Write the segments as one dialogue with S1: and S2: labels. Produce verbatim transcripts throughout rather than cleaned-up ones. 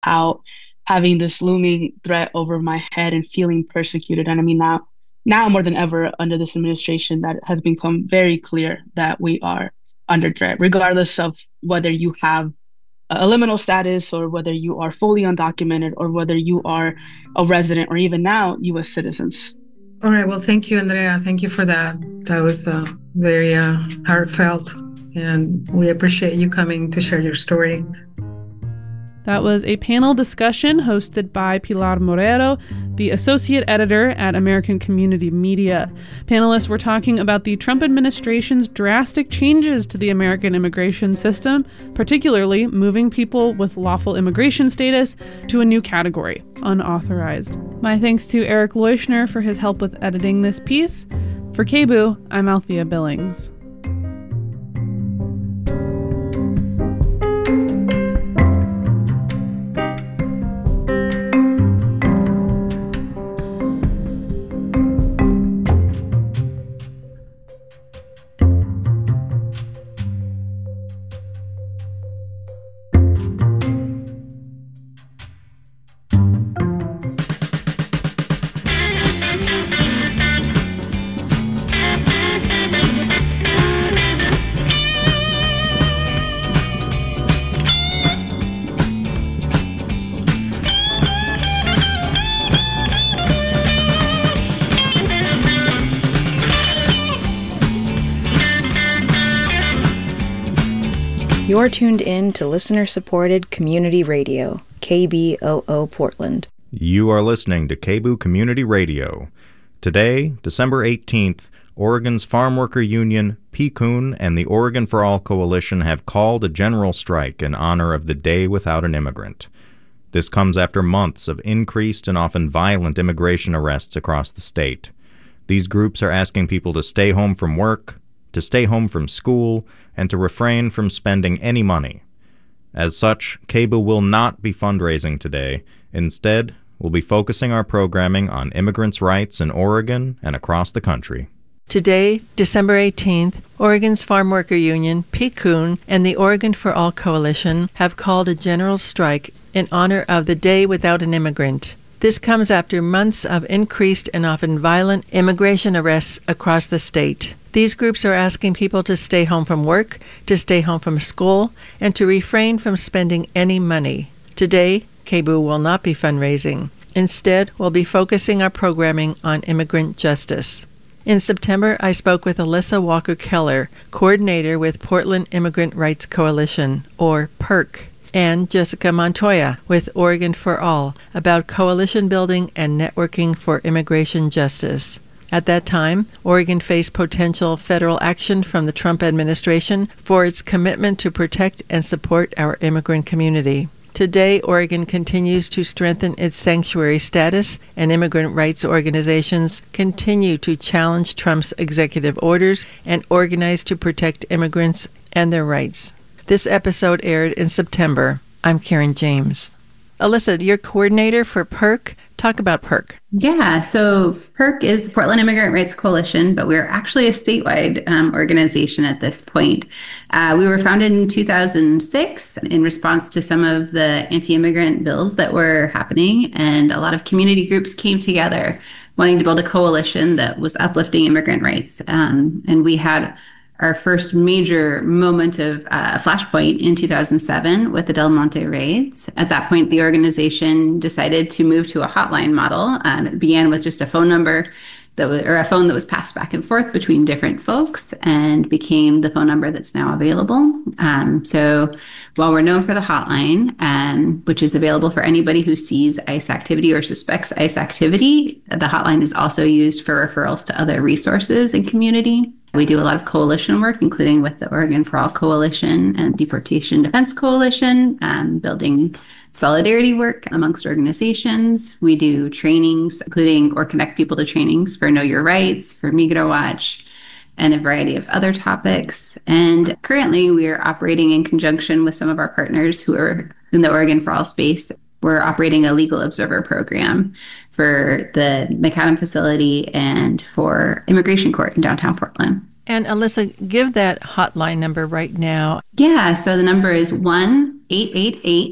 S1: out, having this looming threat over my head and feeling persecuted. And I mean, now, now more than ever under this administration, that has become very clear that we are under threat, regardless of whether you have a liminal status or whether you are fully undocumented or whether you are a resident or even now U S citizens.
S2: All right. Well, thank you, Andrea. Thank you for that. That was uh, very uh, heartfelt, and we appreciate you coming to share your story.
S3: That was a panel discussion hosted by Pilar Morero, the associate editor at American Community Media. Panelists were talking about the Trump administration's drastic changes to the American immigration system, particularly moving people with lawful immigration status to a new category, unauthorized. My thanks to Eric Leuschner for his help with editing this piece. For K B U, I'm Althea Billings.
S4: You're tuned in to listener-supported community radio, K B O O Portland.
S5: You are listening to K B U Community Radio. Today, December eighteenth, Oregon's Farm Worker Union, P C U N, and the Oregon for All Coalition have called a general strike in honor of the Day Without an Immigrant. This comes after months of increased and often violent immigration arrests across the state. These groups are asking people to stay home from work, to stay home from school, and to refrain from spending any money. As such, K B U will not be fundraising today. Instead, we'll be focusing our programming on immigrants' rights in Oregon and across the country.
S6: Today, December eighteenth, Oregon's Farm Worker Union, P C U N, and the Oregon for All Coalition have called a general strike in honor of the Day Without an Immigrant. This comes after months of increased and often violent immigration arrests across the state. These groups are asking people to stay home from work, to stay home from school, and to refrain from spending any money. Today, K B U will not be fundraising. Instead, we'll be focusing our programming on immigrant justice. In September, I spoke with Alyssa Walker-Keller, coordinator with Portland Immigrant Rights Coalition, or PIRC, and Jessica Montoya with Oregon for All about coalition building and networking for immigration justice. At that time, Oregon faced potential federal action from the Trump administration for its commitment to protect and support our immigrant community. Today, Oregon continues to strengthen its sanctuary status, and immigrant rights organizations continue to challenge Trump's executive orders and organize to protect immigrants and their rights. This episode aired in September. I'm Karen James. Alyssa, you're coordinator for PIRC. Talk about PIRC.
S7: Yeah, so PIRC is the Portland Immigrant Rights Coalition, but we're actually a statewide um, organization at this point. Uh, we were founded in two thousand six in response to some of the anti-immigrant bills that were happening, and a lot of community groups came together wanting to build a coalition that was uplifting immigrant rights. Um, and we had our first major moment of uh, flashpoint in two thousand seven with the Del Monte raids. At that point, the organization decided to move to a hotline model. Um, it began with just a phone number that was, or a phone that was passed back and forth between different folks, and became the phone number that's now available. Um, so while we're known for the hotline, um, which is available for anybody who sees ICE activity or suspects ICE activity, the hotline is also used for referrals to other resources and community. We do a lot of coalition work, including with the Oregon for All Coalition and Deportation Defense Coalition, um, building solidarity work amongst organizations. We do trainings, including or connect people to trainings for Know Your Rights, for Migro Watch, and a variety of other topics. And currently, we are operating in conjunction with some of our partners who are in the Oregon for All space. We're operating a legal observer program for the McAdam facility and for Immigration Court in downtown Portland.
S6: And Alyssa, give that hotline number right now.
S7: Yeah, so the number is one eight eight eight,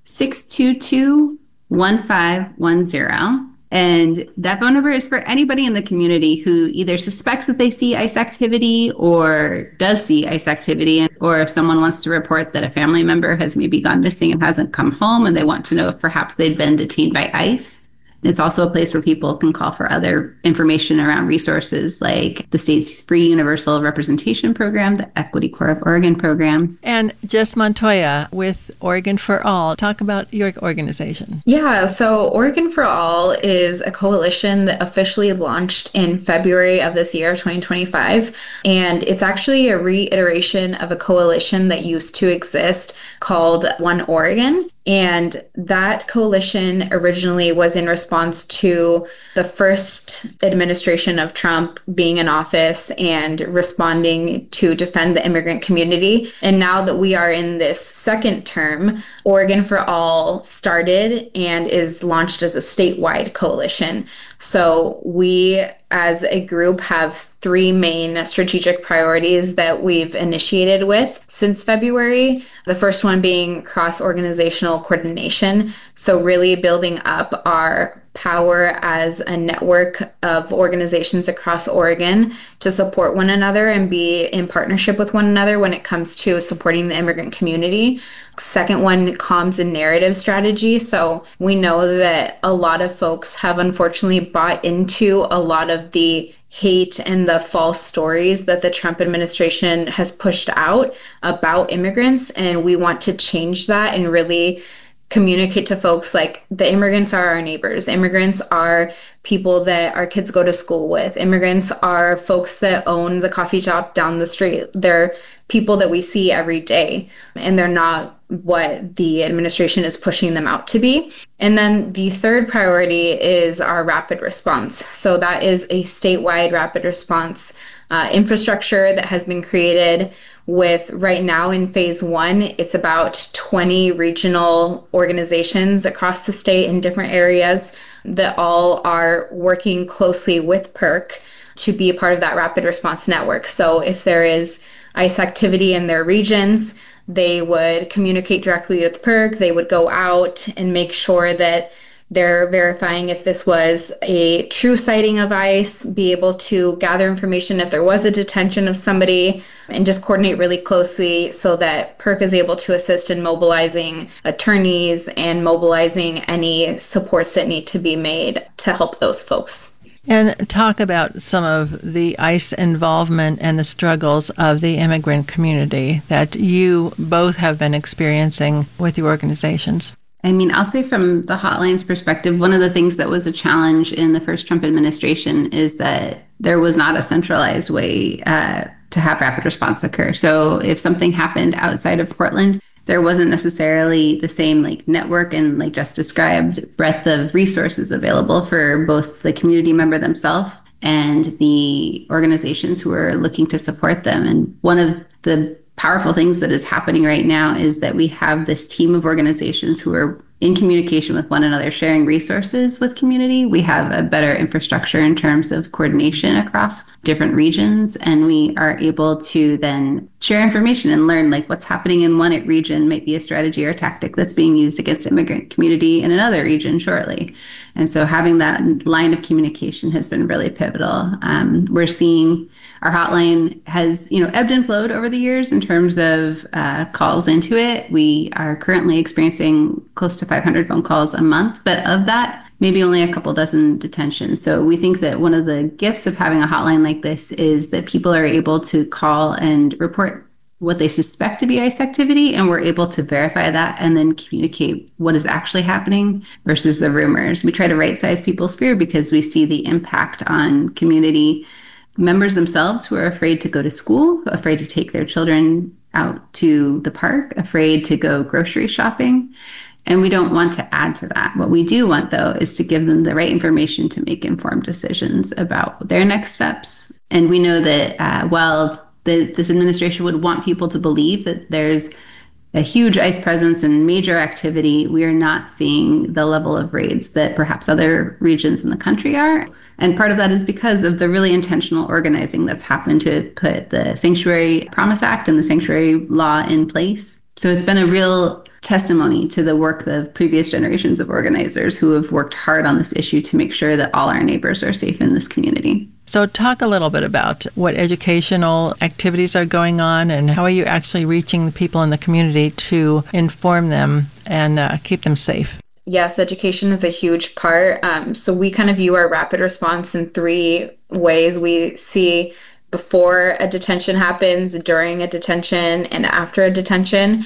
S7: six two two, one five one zero. And that phone number is for anybody in the community who either suspects that they see ICE activity or does see ICE activity, or if someone wants to report that a family member has maybe gone missing and hasn't come home and they want to know if perhaps they'd been detained by ICE. It's also a place where people can call for other information around resources like the state's free universal representation program, the Equity Corps of Oregon program.
S6: And Jess Montoya with Oregon for All. Talk about your organization.
S8: Yeah, so Oregon for All is a coalition that officially launched in February of this year, twenty twenty-five. And it's actually a reiteration of a coalition that used to exist called One Oregon. And that coalition originally was in response to the first administration of Trump being in office and responding to defend the immigrant community. And now that we are in this second term, Oregon for All started and is launched as a statewide coalition. So we, as a group, have three main strategic priorities that we've initiated with since February. The first one being cross-organizational coordination. So really building up our power as a network of organizations across Oregon to support one another and be in partnership with one another when it comes to supporting the immigrant community. Second one, comms and narrative strategy. So we know that a lot of folks have unfortunately bought into a lot of the hate and the false stories that the Trump administration has pushed out about immigrants. And we want to change that and really communicate to folks like the immigrants are our neighbors. Immigrants are people that our kids go to school with. Immigrants are folks that own the coffee shop down the street. They're people that we see every day, and they're not what the administration is pushing them out to be. And then the third priority is our rapid response. So that is a statewide rapid response uh, infrastructure that has been created with, right now in phase one, it's about twenty regional organizations across the state in different areas that all are working closely with PERC to be a part of that rapid response network. So if there is ICE activity in their regions, they would communicate directly with PERC. They would go out and make sure that they're verifying if this was a true sighting of ICE, be able to gather information if there was a detention of somebody, and just coordinate really closely so that PERC is able to assist in mobilizing attorneys and mobilizing any supports that need to be made to help those folks.
S6: And talk about some of the ICE involvement and the struggles of the immigrant community that you both have been experiencing with your organizations.
S7: I mean, I'll say from the hotline's perspective, one of the things that was a challenge in the first Trump administration is that there was not a centralized way uh, to have rapid response occur. So if something happened outside of Portland, there wasn't necessarily the same like network and, like just described, breadth of resources available for both the community member themselves and the organizations who are looking to support them. And one of the powerful things that is happening right now is that we have this team of organizations who are in communication with one another, sharing resources with community. We have a better infrastructure in terms of coordination across different regions, and we are able to then share information and learn like what's happening in one region might be a strategy or tactic that's being used against immigrant community in another region shortly. And so having that line of communication has been really pivotal. Um, we're seeing our hotline has, you know, ebbed and flowed over the years in terms of uh, calls into it. We are currently experiencing close to five hundred phone calls a month, but of that, maybe only a couple dozen detentions. So we think that one of the gifts of having a hotline like this is that people are able to call and report what they suspect to be ICE activity, and we're able to verify that and then communicate what is actually happening versus the rumors. We try to right-size people's fear because we see the impact on community members themselves who are afraid to go to school, afraid to take their children out to the park, afraid to go grocery shopping. And we don't want to add to that. What we do want, though, is to give them the right information to make informed decisions about their next steps. And we know that uh, while the, this administration would want people to believe that there's a huge ICE presence and major activity, we are not seeing the level of raids that perhaps other regions in the country are. And part of that is because of the really intentional organizing that's happened to put the Sanctuary Promise Act and the Sanctuary Law in place. So it's been a real testimony to the work of previous generations of organizers who have worked hard on this issue to make sure that all our neighbors are safe in this community.
S6: So talk a little bit about what educational activities are going on and how are you actually reaching the people in the community to inform them and uh, keep them safe?
S8: Yes, education is a huge part. Um, so we kind of view our rapid response in three ways. We see before a detention happens, during a detention, and after a detention.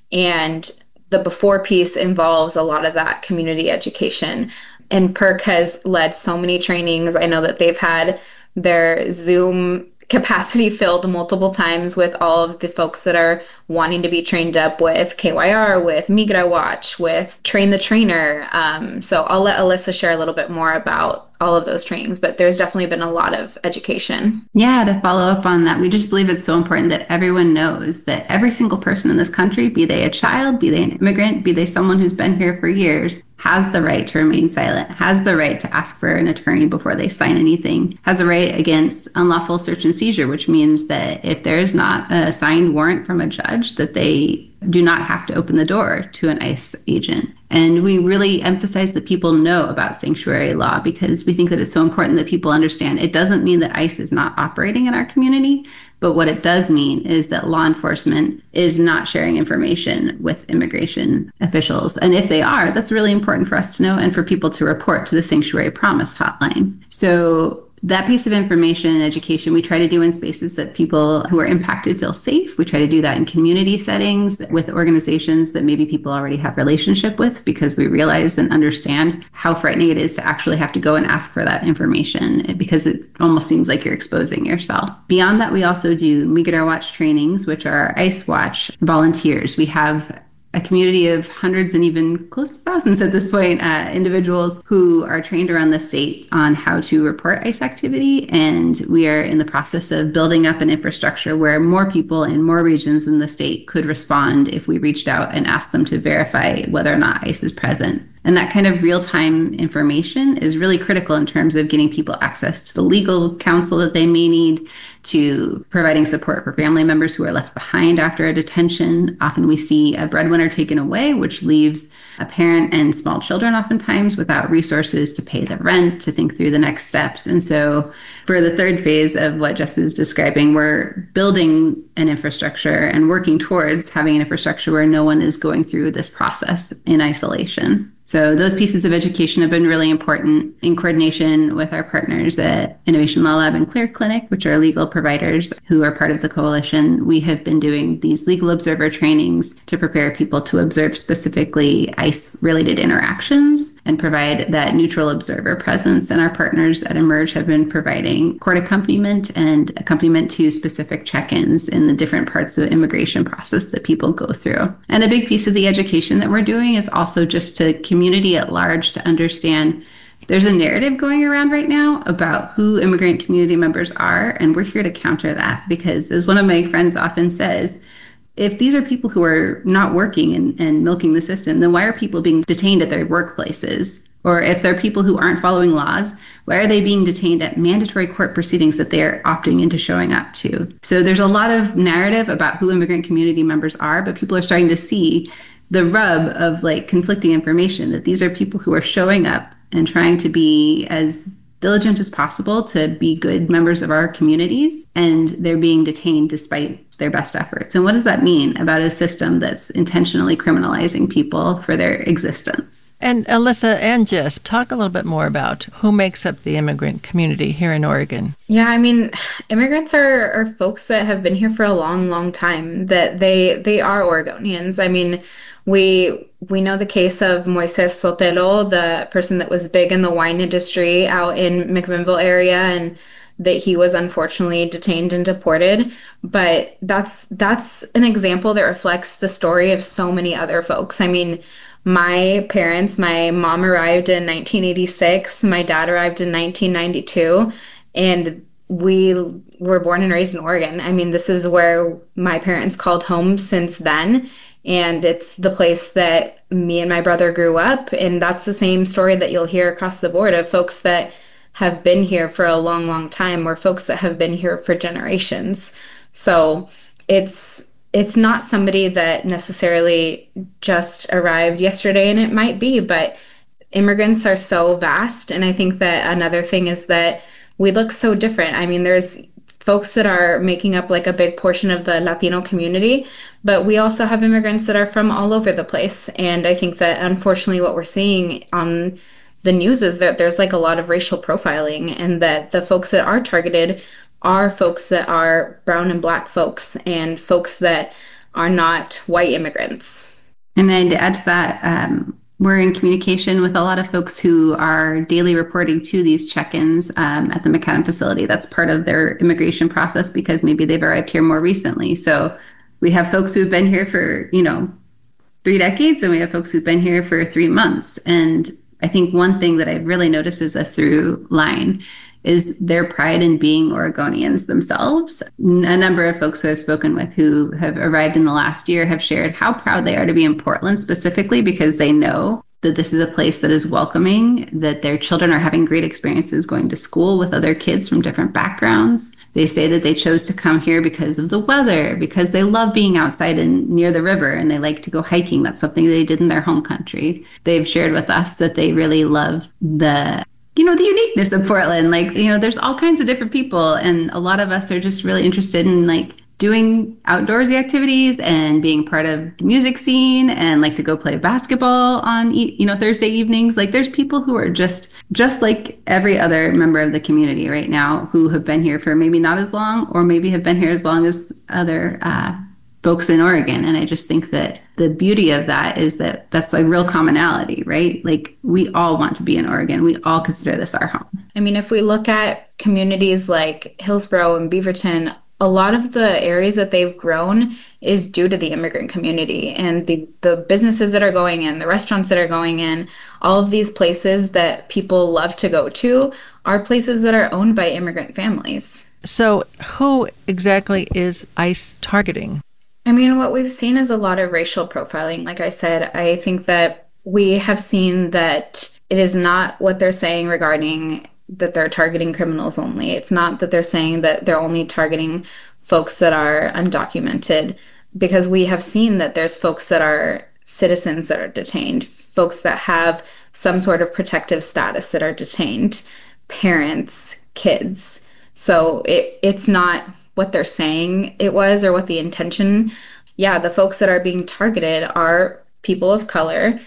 S8: And the before piece involves a lot of that community education. And PERC has led so many trainings. I know that they've had their Zoom capacity filled multiple times with all of the folks that are wanting to be trained up with K Y R, with Migra Watch, with Train the Trainer. Um, so I'll let Alyssa share a little bit more about all of those trainings, but there's definitely been a lot of education.
S7: Yeah, to follow up on that, we just believe it's so important that everyone knows that every single person in this country, be they a child, be they an immigrant, be they someone who's been here for years, has the right to remain silent, has the right to ask for an attorney before they sign anything, has a right against unlawful search and seizure, which means that if there is not a signed warrant from a judge, that they do not have to open the door to an ICE agent. And we really emphasize that people know about sanctuary law because we think that it's so important that people understand it doesn't mean that ICE is not operating in our community, but what it does mean is that law enforcement is not sharing information with immigration officials. And if they are, that's really important for us to know and for people to report to the Sanctuary Promise Hotline. So that piece of information and education we try to do in spaces that people who are impacted feel safe. We try to do that in community settings with organizations that maybe people already have relationship with, because we realize and understand how frightening it is to actually have to go and ask for that information, because it almost seems like you're exposing yourself. Beyond that, we also do Migra Watch trainings, which are ICE Watch volunteers. We have a community of hundreds and even close to thousands at this point, uh, individuals who are trained around the state on how to report ICE activity. And we are in the process of building up an infrastructure where more people in more regions in the state could respond if we reached out and asked them to verify whether or not ICE is present. And that kind of real-time information is really critical in terms of getting people access to the legal counsel that they may need, to providing support for family members who are left behind after a detention. Often we see a breadwinner taken away, which leaves a parent and small children oftentimes without resources to pay the rent, to think through the next steps. And so for the third phase of what Jess is describing, we're building an infrastructure and working towards having an infrastructure where no one is going through this process in isolation. So those pieces of education have been really important in coordination with our partners at Innovation Law Lab and Clear Clinic, which are legal providers who are part of the coalition. We have been doing these legal observer trainings to prepare people to observe specifically ICE-related interactions and provide that neutral observer presence. And our partners at Emerge have been providing court accompaniment and accompaniment to specific check-ins in the different parts of the immigration process that people go through. And a big piece of the education that we're doing is also just to community at large to understand there's a narrative going around right now about who immigrant community members are, and we're here to counter that because, as one of my friends often says, if these are people who are not working and, and milking the system, then why are people being detained at their workplaces? Or if they're people who aren't following laws, why are they being detained at mandatory court proceedings that they're opting into showing up to? So there's a lot of narrative about who immigrant community members are, but people are starting to see the rub of like conflicting information, that these are people who are showing up and trying to be as diligent as possible to be good members of our communities, and they're being detained despite their best efforts. And what does that mean about a system that's intentionally criminalizing people for their existence?
S6: And Alyssa and Jess, talk a little bit more about who makes up the immigrant community here in Oregon.
S8: Yeah, I mean, immigrants are, are folks that have been here for a long, long time, that they they are Oregonians. I mean, we we know the case of Moises Sotelo, the person that was big in the wine industry out in McMinnville area, and that he was unfortunately detained and deported. But that's that's an example that reflects the story of so many other folks. I mean, my parents, my mom arrived in nineteen eighty-six, my dad arrived in nineteen ninety-two, and we were born and raised in Oregon. I mean, this is where my parents called home since then. And it's the place that me and my brother grew up. And that's the same story that you'll hear across the board of folks that have been here for a long, long time, or folks that have been here for generations. So it's it's not somebody that necessarily just arrived yesterday, and it might be, but immigrants are so vast. And I think that another thing is that we look so different. I mean, there's folks that are making up like a big portion of the Latino community, but we also have immigrants that are from all over the place. And I think that unfortunately what we're seeing on the news is that there's like a lot of racial profiling, and that the folks that are targeted are folks that are brown and black folks and folks that are not white immigrants.
S7: And then to add to that, um, we're in communication with a lot of folks who are daily reporting to these check-ins um, at the McAdam facility. That's part of their immigration process because maybe they've arrived here more recently. So we have folks who've been here for, you know, three decades, and we have folks who've been here for three months. And I think one thing that I've really noticed is a through line is their pride in being Oregonians themselves. A number of folks who I've spoken with who have arrived in the last year have shared how proud they are to be in Portland specifically because they know that this is a place that is welcoming, that their children are having great experiences going to school with other kids from different backgrounds. They say that they chose to come here because of the weather, because they love being outside and near the river, and they like to go hiking. That's something they did in their home country. They've shared with us that they really love the you know, the uniqueness of Portland. Like, you know, there's all kinds of different people, and a lot of us are just really interested in like doing outdoorsy activities and being part of the music scene and like to go play basketball on, you know, Thursday evenings. Like there's people who are just, just like every other member of the community right now who have been here for maybe not as long, or maybe have been here as long as other uh, folks in Oregon. And I just think that the beauty of that is that that's a real commonality, right? Like we all want to be in Oregon. We all consider this our home.
S8: I mean, if we look at communities like Hillsborough and Beaverton, a lot of the areas that they've grown is due to the immigrant community and the, the businesses that are going in, the restaurants that are going in, all of these places that people love to go to are places that are owned by immigrant families.
S6: So who exactly is ICE targeting?
S8: I mean, what we've seen is a lot of racial profiling. Like I said, I think that we have seen that it is not what they're saying regarding that they're targeting criminals only. It's not that they're saying that they're only targeting folks that are undocumented, because we have seen that there's folks that are citizens that are detained, folks that have some sort of protective status that are detained, parents, kids. So it, it's not what they're saying it was or what the intention. Yeah, the folks that are being targeted are people of color.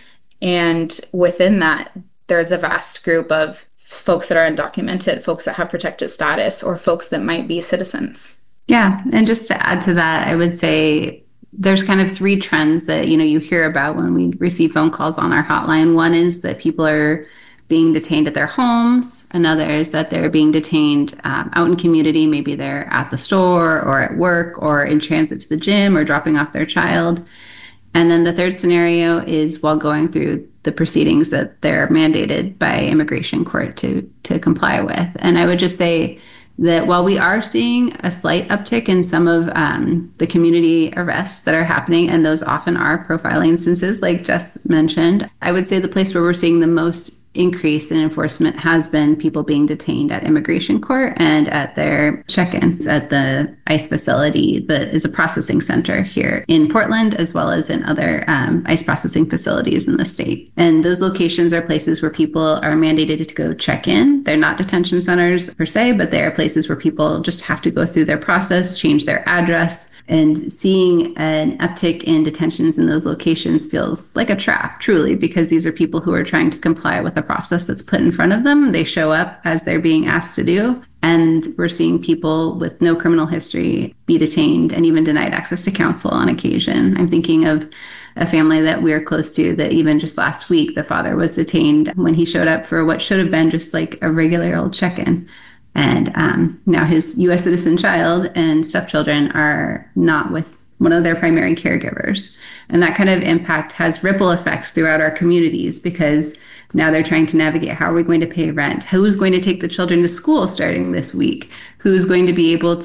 S8: And within that, there's a vast group of folks that are undocumented, folks that have protected status, or folks that might be citizens.
S7: Yeah. And just to add to that, I would say there's kind of three trends that, you know, you hear about when we receive phone calls on our hotline. One is that people are being detained at their homes. Another is that they're being detained um, out in community. Maybe they're at the store or at work or in transit to the gym or dropping off their child. And then the third scenario is while going through the proceedings that they're mandated by immigration court to to comply with. And I would just say that while we are seeing a slight uptick in some of um, the community arrests that are happening, and those often are profiling instances like Jess mentioned, I would say the place where we're seeing the most increase in enforcement has been people being detained at immigration court and at their check-ins at the ICE facility that is a processing center here in Portland, as well as in other um, ICE processing facilities in the state. And those locations are places where people are mandated to go check in. They're not detention centers per se, but they are places where people just have to go through their process, change their address. And seeing an uptick in detentions in those locations feels like a trap, truly, because these are people who are trying to comply with a process that's put in front of them. They show up as they're being asked to do. And we're seeing people with no criminal history be detained and even denied access to counsel on occasion. I'm thinking of a family that we're close to that even just last week, the father was detained when he showed up for what should have been just like a regular old check-in. And um, now his U S citizen child and stepchildren are not with one of their primary caregivers. And that kind of impact has ripple effects throughout our communities, because now they're trying to navigate, how are we going to pay rent? Who's going to take the children to school starting this week? Who's going to be able to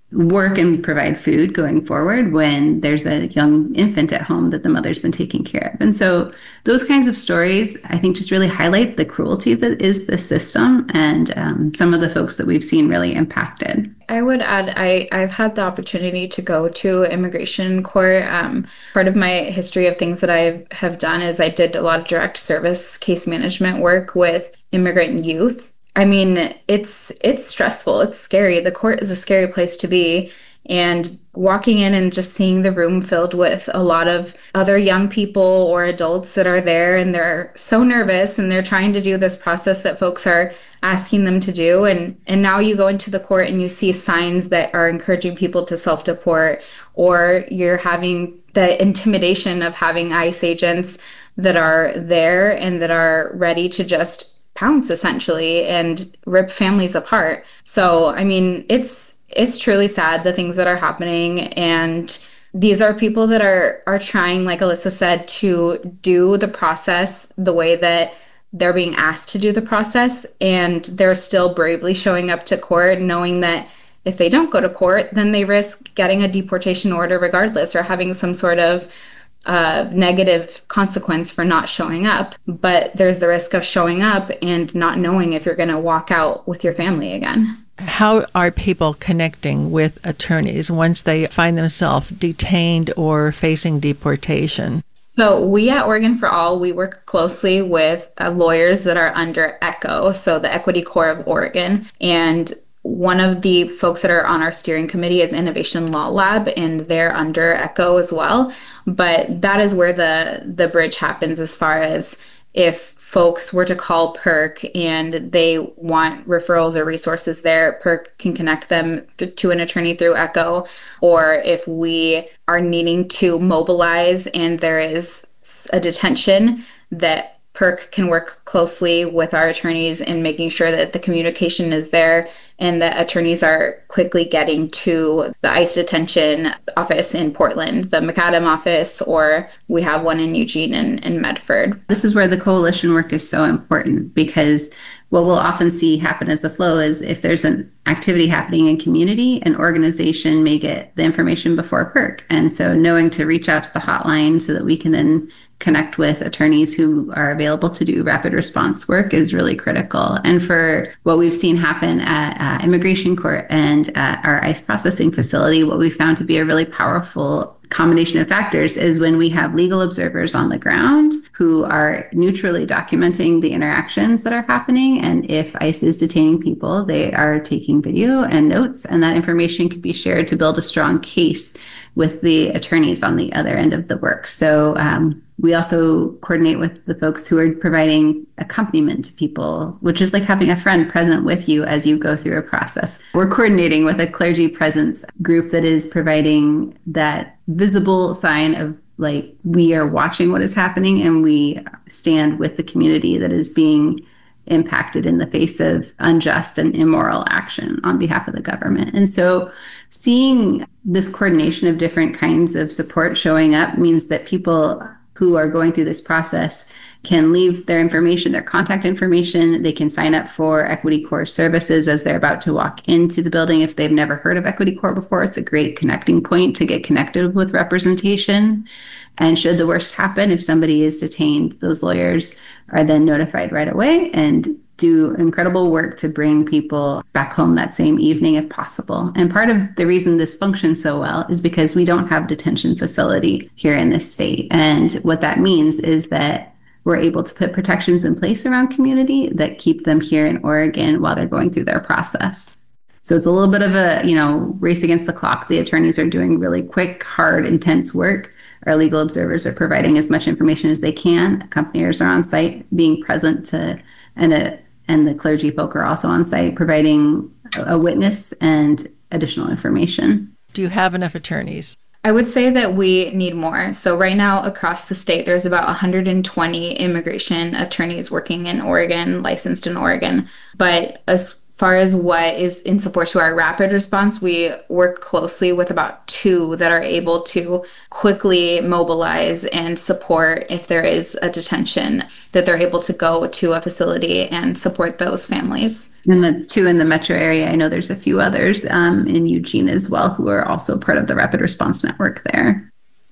S7: work and provide food going forward when there's a young infant at home that the mother's been taking care of. And so those kinds of stories, I think, just really highlight the cruelty that is the system and um, some of the folks that we've seen really impacted.
S8: I would add, I, I've had the opportunity to go to immigration court. Um, part of my history of things that I have done is I did a lot of direct service case management work with immigrant youth. I mean, it's it's stressful. It's scary. The court is a scary place to be. And walking in and just seeing the room filled with a lot of other young people or adults that are there, and they're so nervous and they're trying to do this process that folks are asking them to do. And, and now you go into the court and you see signs that are encouraging people to self-deport, or you're having the intimidation of having ICE agents that are there and that are ready to just pounce essentially and rip families apart. So, I mean, it's it's truly sad, the things that are happening. And these are people that are are trying, like Alyssa said, to do the process the way that they're being asked to do the process. And they're still bravely showing up to court, knowing that if they don't go to court, then they risk getting a deportation order regardless, or having some sort of Uh, negative consequence for not showing up. But there's the risk of showing up and not knowing if you're going to walk out with your family again.
S6: How are people connecting with attorneys once they find themselves detained or facing deportation?
S8: So we at Oregon for All, we work closely with uh, lawyers that are under ECHO, so the Equity Corps of Oregon. And one of the folks that are on our steering committee is Innovation Law Lab, and they're under ECHO as well. But that is where the, the bridge happens, as far as if folks were to call PERC and they want referrals or resources there, PERC can connect them th- to an attorney through ECHO. Or if we are needing to mobilize and there is a detention, that PERC can work closely with our attorneys in making sure that the communication is there and that attorneys are quickly getting to the ICE detention office in Portland, the McAdam office, or we have one in Eugene and in Medford.
S7: This is where the coalition work is so important, because what we'll often see happen as a flow is if there's an activity happening in community, an organization may get the information before PERC. And so knowing to reach out to the hotline so that we can then connect with attorneys who are available to do rapid response work is really critical. And for what we've seen happen at uh, Immigration Court and at our ICE processing facility, what we found to be a really powerful combination of factors is when we have legal observers on the ground who are neutrally documenting the interactions that are happening. And if ICE is detaining people, they are taking video and notes, and that information can be shared to build a strong case with the attorneys on the other end of the work. So um, we also coordinate with the folks who are providing accompaniment to people, which is like having a friend present with you as you go through a process. We're coordinating with a clergy presence group that is providing that visible sign of, like, we are watching what is happening and we stand with the community that is being impacted in the face of unjust and immoral action on behalf of the government. And so seeing this coordination of different kinds of support showing up means that people who are going through this process can leave their information, their contact information. They can sign up for Equity Corps services as they're about to walk into the building. If they've never heard of Equity Corps before, it's a great connecting point to get connected with representation. And should the worst happen, if somebody is detained, those lawyers are then notified right away and do incredible work to bring people back home that same evening if possible. And part of the reason this functions so well is because we don't have detention facility here in this state. And what that means is that we're able to put protections in place around community that keep them here in Oregon while they're going through their process. So it's a little bit of a, you know, race against the clock. The attorneys are doing really quick, hard, intense work. Our legal observers are providing as much information as they can. Accompaniers are on site being present to, and a, and the clergy folk are also on site providing a witness and additional information.
S6: Do you have enough attorneys?
S8: I would say that we need more. So right now across the state, there's about one hundred twenty immigration attorneys working in Oregon, licensed in Oregon. But as far as what is in support to our rapid response, we work closely with about two that are able to quickly mobilize and support if there is a detention, that they're able to go to a facility and support those families.
S7: And that's two in the metro area. I know there's a few others um, in Eugene as well who are also part of the rapid response network there.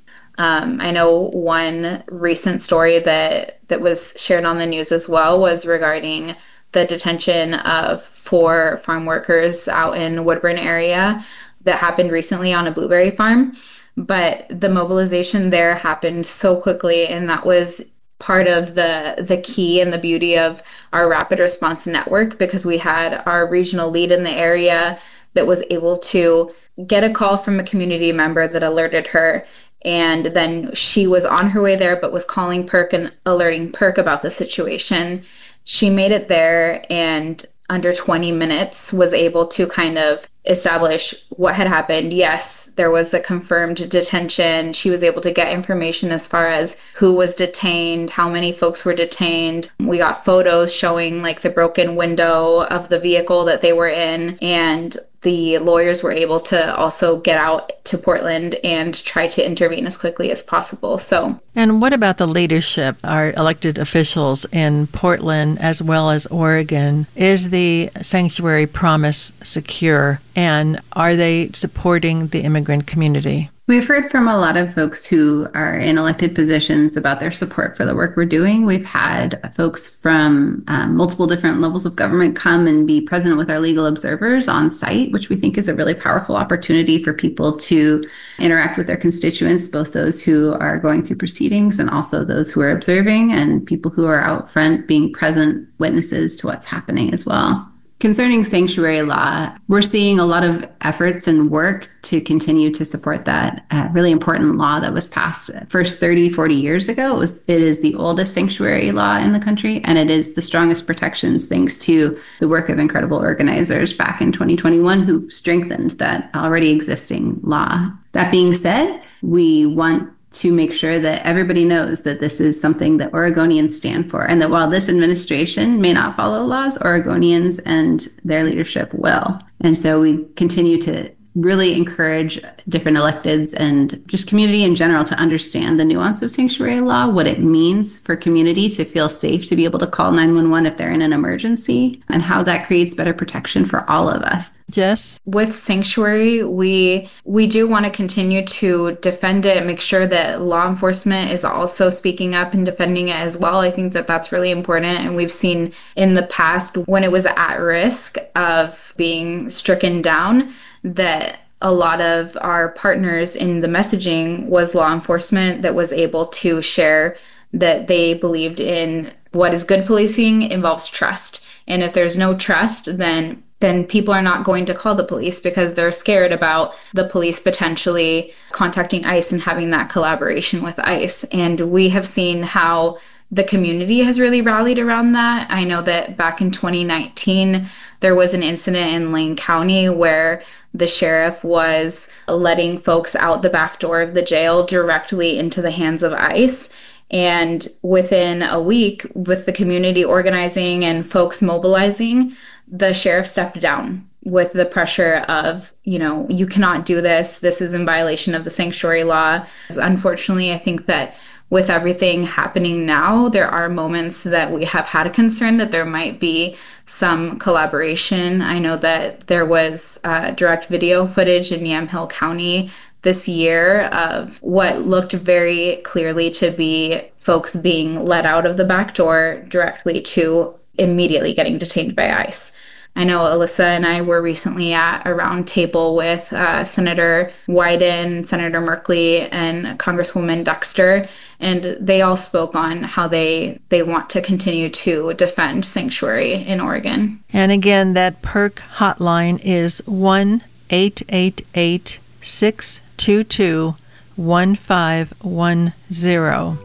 S8: Um, I know one recent story that, that was shared on the news as well was regarding the detention of four farm workers out in Woodburn area that happened recently on a blueberry farm. But the mobilization there happened so quickly, and that was part of the the key and the beauty of our rapid response network, because we had our regional lead in the area that was able to get a call from a community member that alerted her. And then she was on her way there, but was calling PERC and alerting PERC about the situation. She made it there and under twenty minutes was able to kind of establish what had happened. Yes, there was a confirmed detention. She was able to get information as far as who was detained, how many folks were detained. We got photos showing like the broken window of the vehicle that they were in, and the lawyers were able to also get out to Portland and try to intervene as quickly as possible. So,
S6: and what about the leadership, our elected officials in Portland as well as Oregon? Is the sanctuary promise secure, and are they supporting the immigrant community?
S7: We've heard from a lot of folks who are in elected positions about their support for the work we're doing. We've had folks from um, multiple different levels of government come and be present with our legal observers on site, which we think is a really powerful opportunity for people to interact with their constituents, both those who are going through proceedings and also those who are observing, and people who are out front being present witnesses to what's happening as well. Concerning sanctuary law, we're seeing a lot of efforts and work to continue to support that uh, really important law that was passed first thirty, forty years ago. It, was, it is the oldest sanctuary law in the country, and it is the strongest protections thanks to the work of incredible organizers back in twenty twenty-one who strengthened that already existing law. That being said, we want to make sure that everybody knows that this is something that Oregonians stand for, and that while this administration may not follow laws, Oregonians and their leadership will. And so we continue to really encourage different electeds and just community in general to understand the nuance of sanctuary law, what it means for community to feel safe to be able to call nine one one if they're in an emergency, and how that creates better protection for all of us.
S6: Jess?
S8: With sanctuary, we we do want to continue to defend it and make sure that law enforcement is also speaking up and defending it as well. I think that that's really important. And we've seen in the past when it was at risk of being stricken down, that a lot of our partners in the messaging was law enforcement that was able to share that they believed in what is good policing involves trust. And if there's no trust, then then people are not going to call the police because they're scared about the police potentially contacting ICE and having that collaboration with ICE. And we have seen how the community has really rallied around that. I know that back in twenty nineteen, there was an incident in Lane County where the sheriff was letting folks out the back door of the jail directly into the hands of ICE. And within a week, with the community organizing and folks mobilizing, the sheriff stepped down with the pressure of, you know, you cannot do this. This is in violation of the sanctuary law. Unfortunately, I think that with everything happening now, there are moments that we have had a concern that there might be some collaboration. I know that there was uh, direct video footage in Yamhill County this year of what looked very clearly to be folks being let out of the back door directly to immediately getting detained by ICE. I know Alyssa and I were recently at a round table with uh, Senator Wyden, Senator Merkley, and Congresswoman Dexter, and they all spoke on how they, they want to continue to defend sanctuary in Oregon.
S6: And again, that PERC hotline is one eight eight eight, six two two, one five one zero.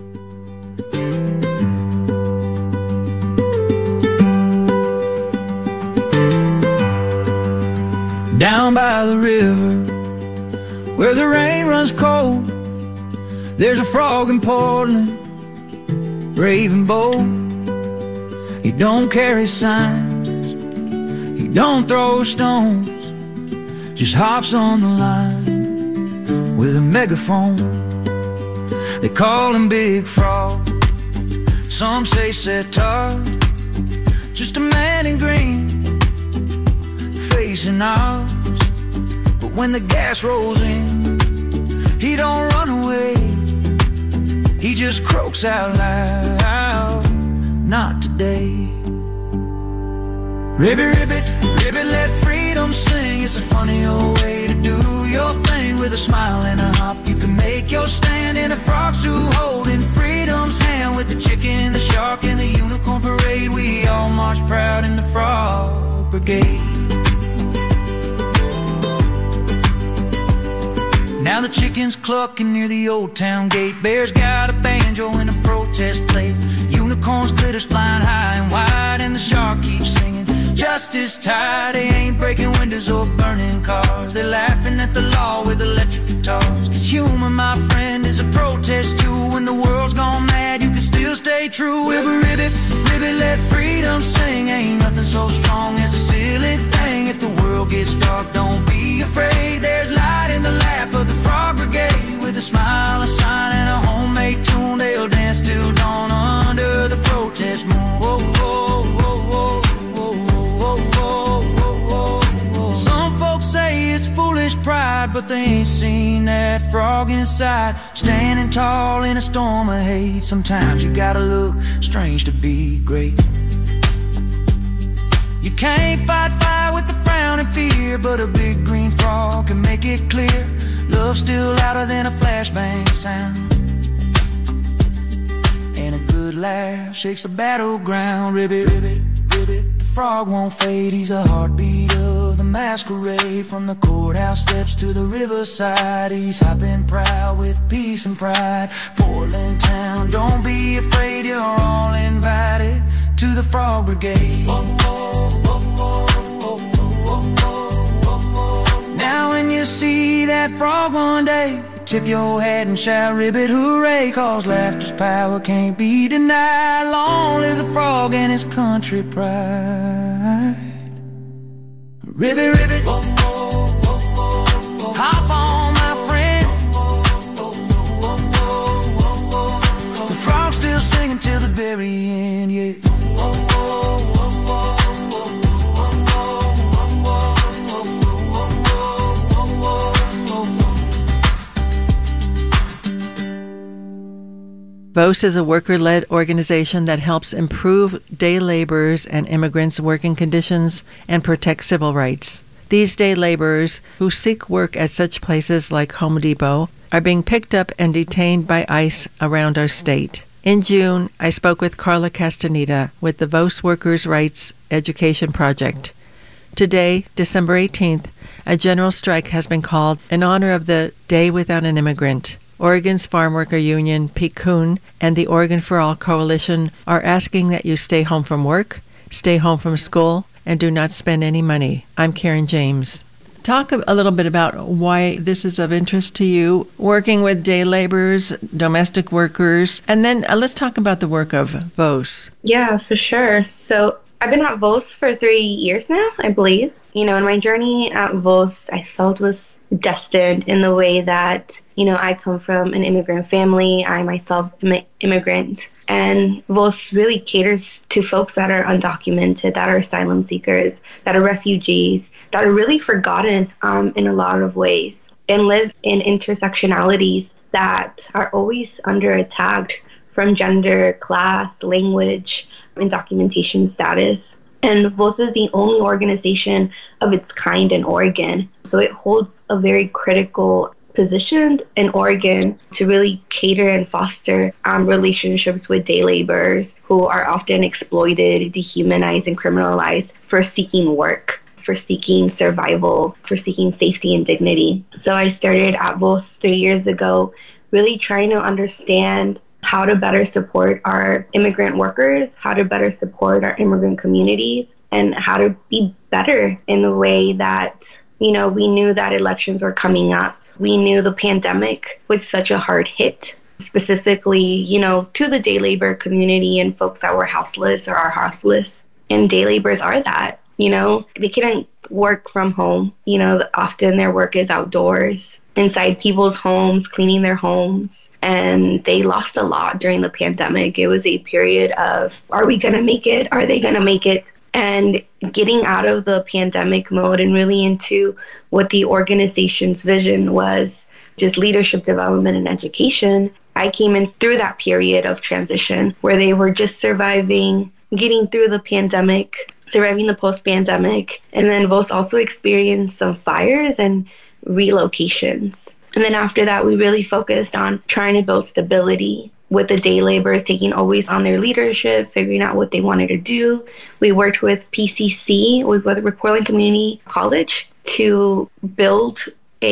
S9: Down by the river, where the rain runs cold, there's a frog in Portland, brave and bold. He don't carry signs, don't throw stones, just hops on the line with a megaphone. They call him Big Frog, some say Setar, just a man in green facing ours. But when the gas rolls in, he don't run away, he just croaks out loud, not today. Ribbit, ribbit, ribbit, let freedom sing. It's a funny old way to do your thing. With a smile and a hop, you can make your stand in a frog suit, holding freedom's hand. With the chicken, the shark, and the unicorn parade, we all march proud in the Frog Brigade. Now the chicken's clucking near the old town gate. Bear's got a banjo and a protest plate. Unicorns, glitters flying high and wide, and the shark keeps singing justice tide. They ain't breaking windows or burning cars, they're laughing at the law with electric guitars. Cause humor, my friend, is a protest too. When the world's gone mad, you can still stay true. Ribbit, ribbit, ribbit, let freedom sing. Ain't nothing so strong as a silly thing. If the world gets dark, don't be afraid. There's light in the laugh of the Frog Brigade. With a smile, a sign, and a homemade tune, they'll dance till dawn under the protest moon. Whoa, whoa, whoa, whoa. Some folks say it's foolish pride, but they ain't seen that frog inside, standing tall in a storm of hate. Sometimes you gotta look strange to be great. You can't fight fire with the frown and fear, but a big green frog can make it clear. Love's still louder than a flashbang sound, and a good laugh shakes the battleground. Ribbit, ribbit, ribbit, frog won't fade, he's a heartbeat of the masquerade. From the courthouse steps to the riverside, he's hopping proud with peace and pride. Portland town, don't be afraid, you're all invited to the Frog Brigade. Now when you see that frog one day, tip your hat and shout ribbit hooray, cause laughter's power can't be denied. Long live the frog and his country pride. Ribbit, ribbit, hop on my friend. The frog's still singing till the very end, yeah.
S6: V O S is a worker-led organization that helps improve day laborers and immigrants' working conditions and protect civil rights. These day laborers who seek work at such places like Home Depot are being picked up and detained by ICE around our state. In June, I spoke with Carla Castaneda with the V O S Workers' Rights Education Project. Today, December eighteenth, a general strike has been called in honor of the Day Without an Immigrant. Oregon's Farm Worker Union, P C U N, and the Oregon for All Coalition are asking that you stay home from work, stay home from school, and do not spend any money. I'm Karen James. Talk a little bit about why this is of interest to you, working with day laborers, domestic workers, and then uh, let's talk about the work of V O S.
S10: Yeah, for sure. So I've been at V O S for three years now, I believe. You know, in my journey at V O S, I felt was destined in the way that, you know, I come from an immigrant family. I myself am an immigrant. And V O S really caters to folks that are undocumented, that are asylum seekers, that are refugees, that are really forgotten um, in a lot of ways, and live in intersectionalities that are always under attack from gender, class, language, and documentation status. And V O S is the only organization of its kind in Oregon. So it holds a very critical position in Oregon to really cater and foster um, relationships with day laborers who are often exploited, dehumanized, and criminalized for seeking work, for seeking survival, for seeking safety and dignity. So I started at V O S three years ago, really trying to understand how to better support our immigrant workers, how to better support our immigrant communities, and how to be better in the way that, you know, we knew that elections were coming up. We knew the pandemic was such a hard hit, specifically, you know, to the day labor community and folks that were houseless or are houseless. And day laborers are that. You know, they couldn't work from home. You know, often their work is outdoors, inside people's homes, cleaning their homes. And they lost a lot during the pandemic. It was a period of, are we going to make it? Are they going to make it? And getting out of the pandemic mode and really into what the organization's vision was, just leadership development and education. I came in through that period of transition where they were just surviving, getting through the pandemic, surviving the post-pandemic. And then V O S also experienced some fires and relocations. And then after that, we really focused on trying to build stability with the day laborers taking always on their leadership, figuring out what they wanted to do. We worked with P C C, with, with Portland Community College, to build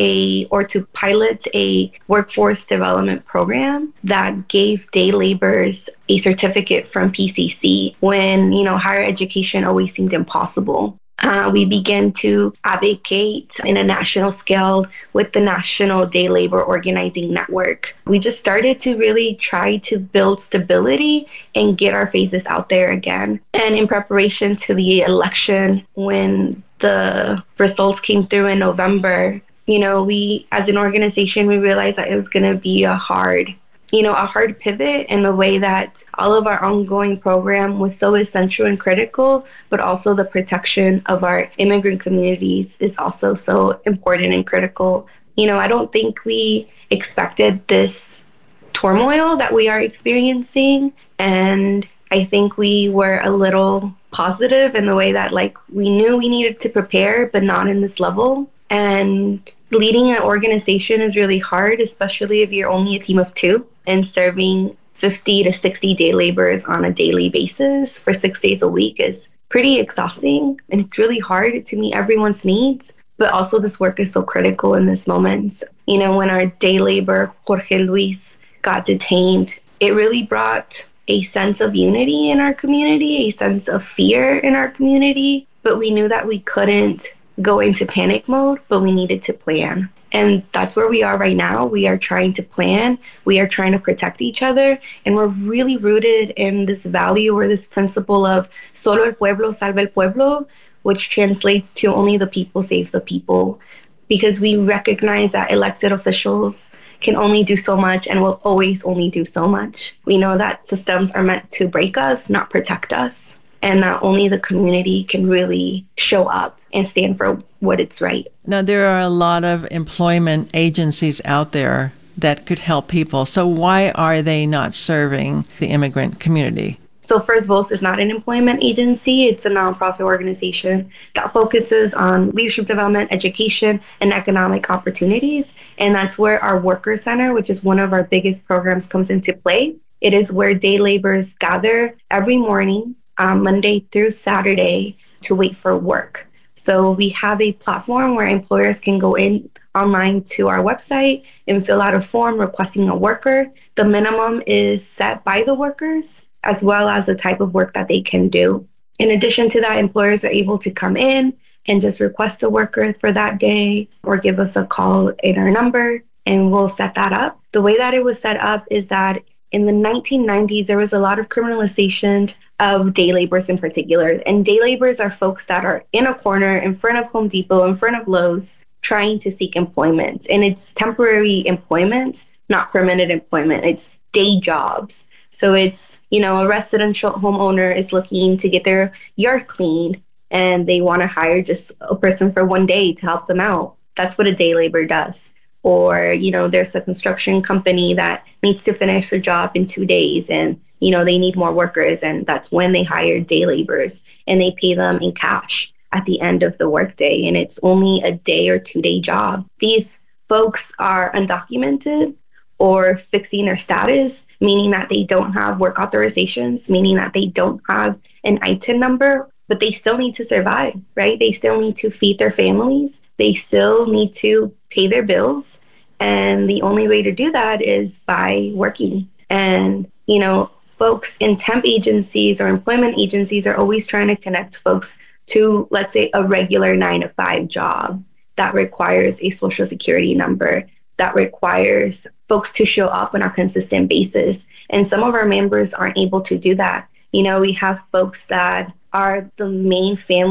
S10: a or to pilot a workforce development program that gave day laborers a certificate from P C C when, you know, higher education always seemed impossible. Uh, we began to advocate in a national scale with the National Day Labor Organizing Network. We just started to really try to build stability and get our faces out there again. And in preparation to the election, when the results came through in November, you know, we, as an organization, we realized that it was going to be a hard, you know, a hard pivot in the way that all of our ongoing program was so essential and critical, but also the protection of our immigrant communities is also so important and critical. You know, I don't think we expected this turmoil that we are experiencing. And I think we were a little positive in the way that, like, we knew we needed to prepare, but not in this level. And leading an organization is really hard, especially if you're only a team of two and serving fifty to sixty day laborers on a daily basis for six days a week is pretty exhausting. And it's really hard to meet everyone's needs. But also this work is so critical in this moment. You know, when our day laborer, Jorge Luis, got detained, it really brought a sense of unity in our community, a sense of fear in our community. But we knew that we couldn't go into panic mode, but we needed to plan. And that's where we are right now. We are trying to plan. We are trying to protect each other. And we're really rooted in this value or this principle of solo el pueblo salva el pueblo, which translates to only the people save the people. Because we recognize that elected officials can only do so much and will always only do so much. We know that systems are meant to break us, not protect us. And that only the community can really show up and stand for what it's right.
S6: Now, there are a lot of employment agencies out there that could help people. So why are they not serving the immigrant community?
S10: So First V O S is not an employment agency. It's a nonprofit organization that focuses on leadership development, education, and economic opportunities. And that's where our Worker Center, which is one of our biggest programs, comes into play. It is where day laborers gather every morning, um, Monday through Saturday, to wait for work. So we have a platform where employers can go in online to our website and fill out a form requesting a worker. The minimum is set by the workers, as well as the type of work that they can do. In addition to that, employers are able to come in and just request a worker for that day or give us a call in our number, and we'll set that up. The way that it was set up is that in the nineteen nineties, there was a lot of criminalization of day laborers in particular. And day laborers are folks that are in a corner in front of Home Depot, in front of Lowe's, trying to seek employment. And it's temporary employment, not permanent employment. It's day jobs. So it's, you know, a residential homeowner is looking to get their yard cleaned and they want to hire just a person for one day to help them out. That's what a day laborer does. Or, you know, there's a construction company that needs to finish their job in two days and, you know, they need more workers. And that's when they hire day laborers and they pay them in cash at the end of the workday. And it's only a day or two day job. These folks are undocumented or fixing their status, meaning that they don't have work authorizations, meaning that they don't have an I T I N number, but they still need to survive, right? They still need to feed their families. They still need to pay their bills. And the only way to do that is by working. And, you know, folks in temp agencies or employment agencies are always trying to connect folks to, let's say, a regular nine to five job that requires a social security number, that requires folks to show up on a consistent basis. And some of our members aren't able to do that. You know, we have folks that are the main family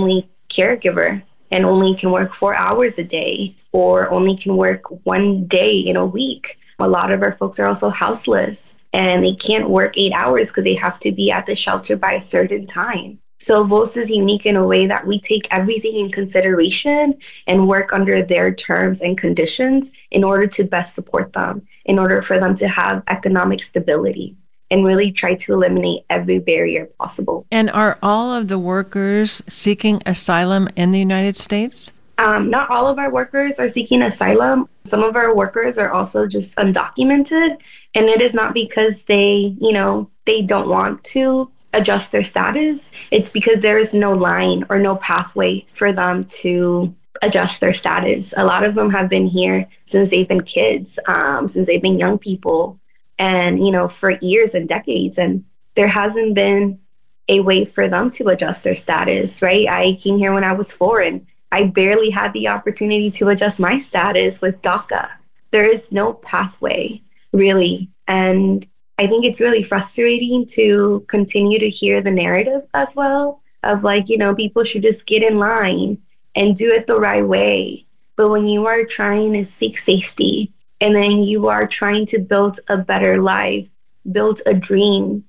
S10: caregiver and only can work four hours a day or only can work one day in a week. A lot of our folks are also houseless and they can't work eight hours because they have to be at the shelter by a certain time. So V O S is unique in a way that we take everything in consideration and work under their terms and conditions in order to best support them, in order for them to have economic stability, and really try to eliminate every barrier possible.
S6: And are all of the workers seeking asylum in the United States?
S10: Um, not all of our workers are seeking asylum. Some of our workers are also just undocumented, and it is not because they, you know, they don't want to adjust their status. It's because there is no line or no pathway for them to adjust their status. A lot of them have been here since they've been kids, um, since they've been young people, and, you know, for years and decades. And there hasn't been a way for them to adjust their status, right? I came here when I was four and I barely had the opportunity to adjust my status with DACA. There is no pathway, really. And I think it's really frustrating to continue to hear the narrative as well of like, you know, people should just get in line and do it the right way. But when you are trying to seek safety and then you are trying to build a better life, build a dream,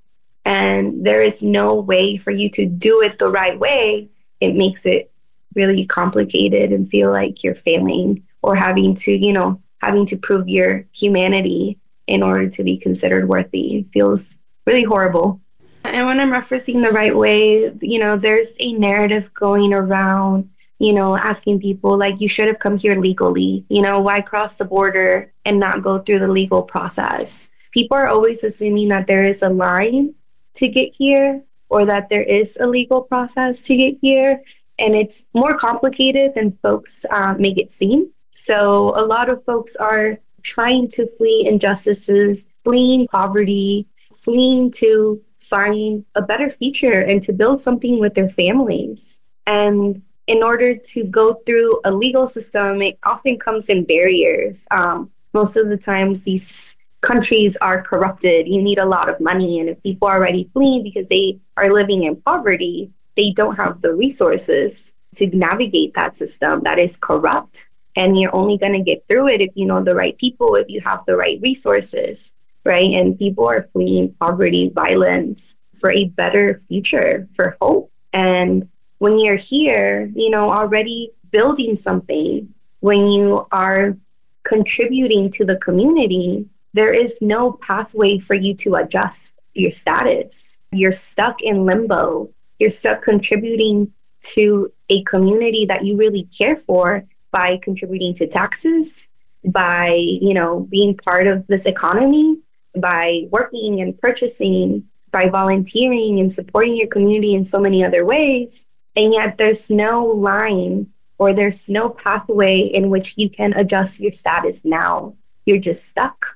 S10: and there is no way for you to do it the right way, it makes it really complicated and feel like you're failing or having to, you know, having to prove your humanity in order to be considered worthy. It feels really horrible. And when I'm referencing the right way, you know, there's a narrative going around, you know, asking people like, you should have come here legally. You know, why cross the border and not go through the legal process? People are always assuming that there is a line to get here or that there is a legal process to get here. And it's more complicated than folks uh, make it seem. So a lot of folks are trying to flee injustices, fleeing poverty, fleeing to find a better future and to build something with their families. And in order to go through a legal system, it often comes in barriers. Um, most of the times these countries are corrupted. You need a lot of money. And if people are already fleeing because they are living in poverty, they don't have the resources to navigate that system that is corrupt. And you're only going to get through it if you know the right people, if you have the right resources, right? And people are fleeing poverty, violence for a better future, for hope. And when you're here, you know, already building something, when you are contributing to the community, there is no pathway for you to adjust your status. You're stuck in limbo. You're stuck contributing to a community that you really care for by contributing to taxes, by, you know, being part of this economy, by working and purchasing, by volunteering and supporting your community in so many other ways. And yet there's no line or there's no pathway in which you can adjust your status now. You're just stuck.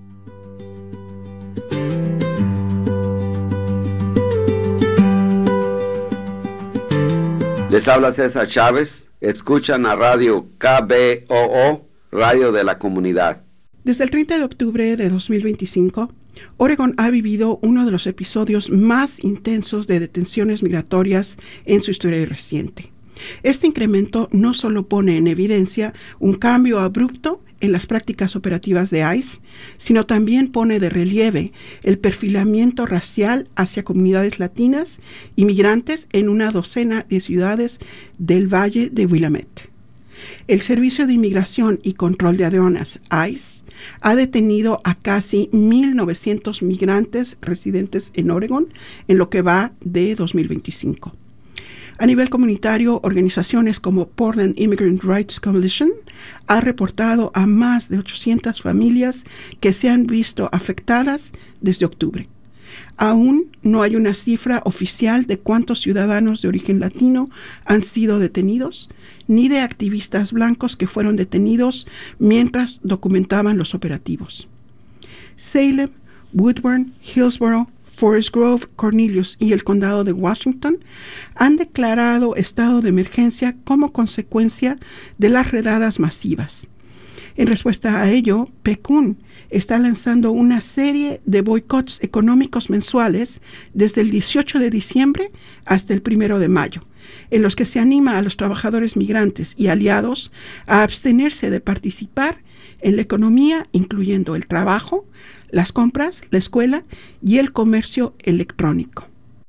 S11: Les habla César Chávez. Escuchan a Radio K B O O, Radio de la Comunidad.
S12: Desde el treinta de octubre de dos mil veinticinco, Oregon ha vivido uno de los episodios más intensos de detenciones migratorias en su historia reciente. Este incremento no solo pone en evidencia un cambio abrupto en las prácticas operativas de ICE, sino también pone de relieve el perfilamiento racial hacia comunidades latinas y migrantes en una docena de ciudades del Valle de Willamette. El Servicio de Inmigración y Control de Aduanas, ICE, ha detenido a casi mil novecientos migrantes residentes en Oregon en lo que va de dos mil veinticinco. A nivel comunitario, organizaciones como Portland Immigrant Rights Coalition ha reportado a más de ochocientas familias que se han visto afectadas desde octubre. Aún no hay una cifra oficial de cuántos ciudadanos de origen latino han sido detenidos, ni de activistas blancos que fueron detenidos mientras documentaban los operativos. Salem, Woodburn, Hillsborough, Forest Grove, Cornelius y el condado de Washington han declarado estado de emergencia como consecuencia de las redadas masivas. En respuesta a ello, PECUN está lanzando una serie de boicots económicos mensuales desde el dieciocho de diciembre hasta el primero de mayo, en los que se anima a los trabajadores migrantes y aliados a abstenerse de participar en la economía, incluyendo el trabajo, las compras, la escuela y el comercio electrónico.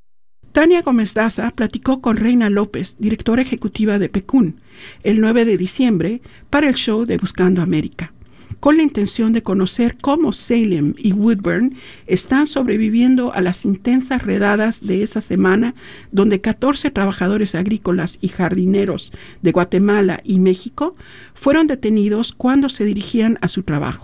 S12: Tania Gómez Daza platicó con Reina López, directora ejecutiva de PECUN, el nueve de diciembre para el show de Buscando América, con la intención de conocer cómo Salem y Woodburn están sobreviviendo a las intensas redadas de esa semana, donde catorce trabajadores agrícolas y jardineros de Guatemala y México fueron detenidos cuando se dirigían a su trabajo.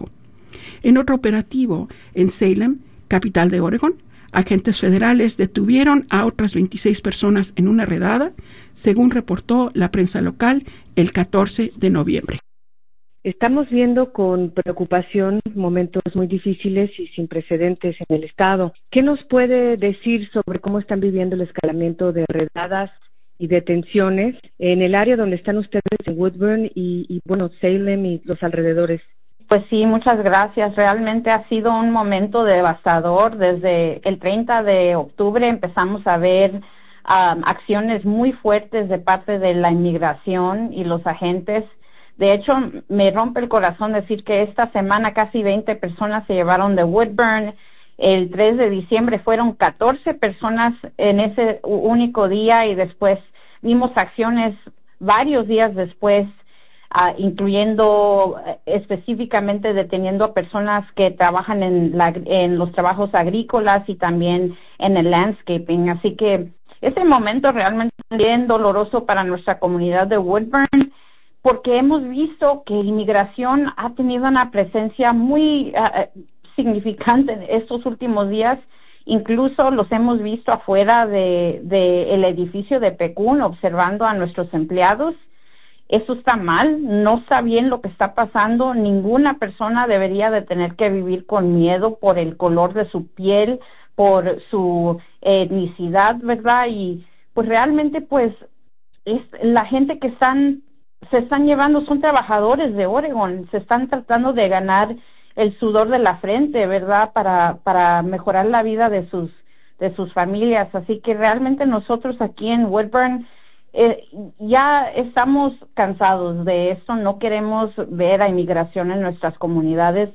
S12: En otro operativo en Salem, capital de Oregón, agentes federales detuvieron a otras veintiséis personas en una redada, según reportó la prensa local el catorce de noviembre.
S13: Estamos viendo con preocupación momentos muy difíciles y sin precedentes en el estado. ¿Qué nos puede decir sobre cómo están viviendo el escalamiento de redadas y detenciones en el área donde están ustedes, en Woodburn y, y bueno, Salem y los alrededores?
S14: Pues sí, muchas gracias. Realmente ha sido un momento devastador. Desde el treinta de octubre empezamos a ver um, acciones muy fuertes de parte de la inmigración y los agentes. De hecho, me rompe el corazón decir que esta semana casi veinte personas se llevaron de Woodburn. El tres de diciembre fueron catorce personas en ese único día y después vimos acciones varios días después, Uh, incluyendo uh, específicamente deteniendo a personas que trabajan en, la, en los trabajos agrícolas y también en el landscaping. Así que ese momento realmente es bien doloroso para nuestra comunidad de Woodburn, porque hemos visto que la inmigración ha tenido una presencia muy uh, significante en estos últimos días. Incluso los hemos visto afuera de, de el edificio de PECUN observando a nuestros empleados. Eso está mal, no está bien lo que está pasando. Ninguna persona debería de tener que vivir con miedo por el color de su piel, por su etnicidad, ¿verdad? Y pues realmente pues es la gente que están se están llevando son trabajadores de Oregón, se están tratando de ganar el sudor de la frente, ¿verdad? Para para mejorar la vida de sus de sus familias. Así que realmente nosotros aquí en Woodburn Eh, ya estamos cansados de esto, no queremos ver a inmigración en nuestras comunidades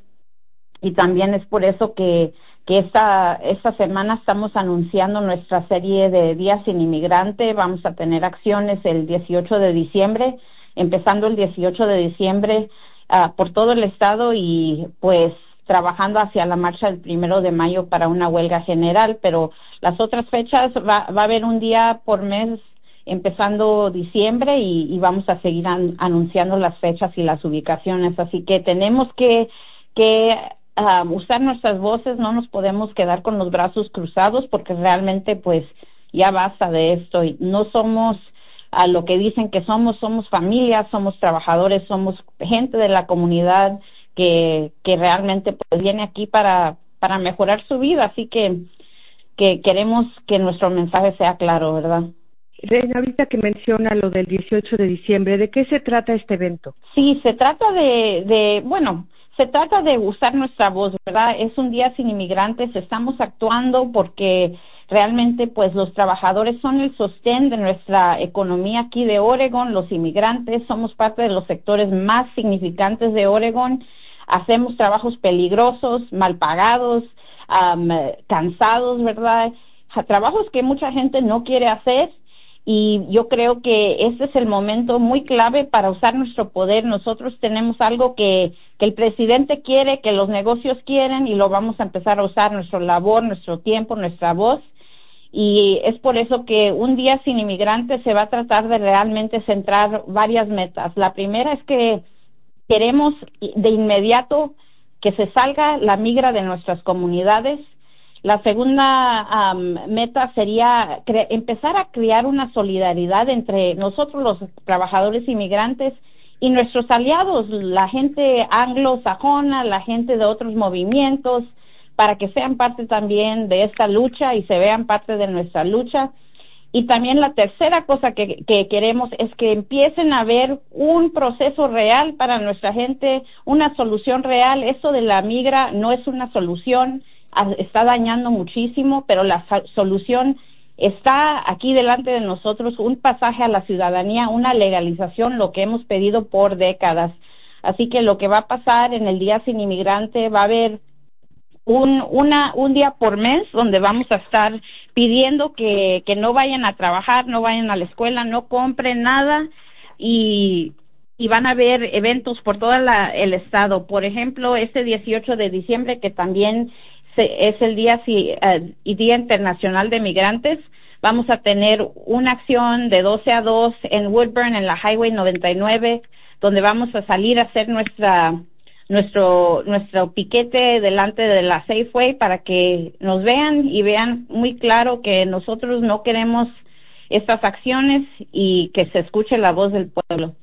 S14: y también es por eso que, que esta, esta semana estamos anunciando nuestra serie de Días sin Inmigrante. Vamos a tener acciones el dieciocho de diciembre, empezando el dieciocho de diciembre uh, por todo el estado y pues trabajando hacia la marcha del primero de mayo para una huelga general, pero las otras fechas va, va a haber un día por mes empezando diciembre y, y vamos a seguir an, anunciando las fechas y las ubicaciones, así que tenemos que que uh, usar nuestras voces, no nos podemos quedar con los brazos cruzados porque realmente pues ya basta de esto y no somos a lo que dicen que somos, somos familias, somos trabajadores, somos gente de la comunidad que que realmente pues viene aquí para para mejorar su vida, así que que queremos que nuestro mensaje sea claro, ¿verdad?
S13: Reina, ahorita que menciona lo del dieciocho de diciembre, ¿de qué se trata este evento?
S14: Sí, se trata de, de, bueno, se trata de usar nuestra voz, ¿verdad? Es un día sin inmigrantes, estamos actuando porque realmente pues los trabajadores son el sostén de nuestra economía aquí de Oregón, los inmigrantes somos parte de los sectores más significantes de Oregón, hacemos trabajos peligrosos, mal pagados, um, cansados, ¿verdad? Trabajos que mucha gente no quiere hacer. Y yo creo que este es el momento muy clave para usar nuestro poder. Nosotros tenemos algo que, que el presidente quiere, que los negocios quieren y lo vamos a empezar a usar, nuestra labor, nuestro tiempo, nuestra voz. Y es por eso que un día sin inmigrantes se va a tratar de realmente centrar varias metas. La primera es que queremos de inmediato que se salga la migra de nuestras comunidades. La segunda um, meta sería cre- empezar a crear una solidaridad entre nosotros los trabajadores inmigrantes y nuestros aliados, la gente anglosajona, la gente de otros movimientos, para que sean parte también de esta lucha y se vean parte de nuestra lucha. Y también la tercera cosa que, que queremos es que empiecen a haber un proceso real para nuestra gente, una solución real. Eso de la migra no es una solución, está dañando muchísimo, pero la solución está aquí delante de nosotros, un pasaje a la ciudadanía, una legalización, lo que hemos pedido por décadas. Así que lo que va a pasar en el Día Sin Inmigrante, va a haber un, una, un día por mes donde vamos a estar pidiendo que, que no vayan a trabajar, no vayan a la escuela, no compren nada y, y van a haber eventos por todo la, el estado. Por ejemplo, este dieciocho de diciembre, que también se, es el día, si, uh, y Día Internacional de Migrantes, vamos a tener una acción de doce a dos en Woodburn, en la Highway noventa y nueve, donde vamos a salir a hacer nuestra nuestro nuestro piquete delante de la Safeway para que nos vean y vean muy claro que nosotros no queremos estas acciones y que se escuche la voz del pueblo.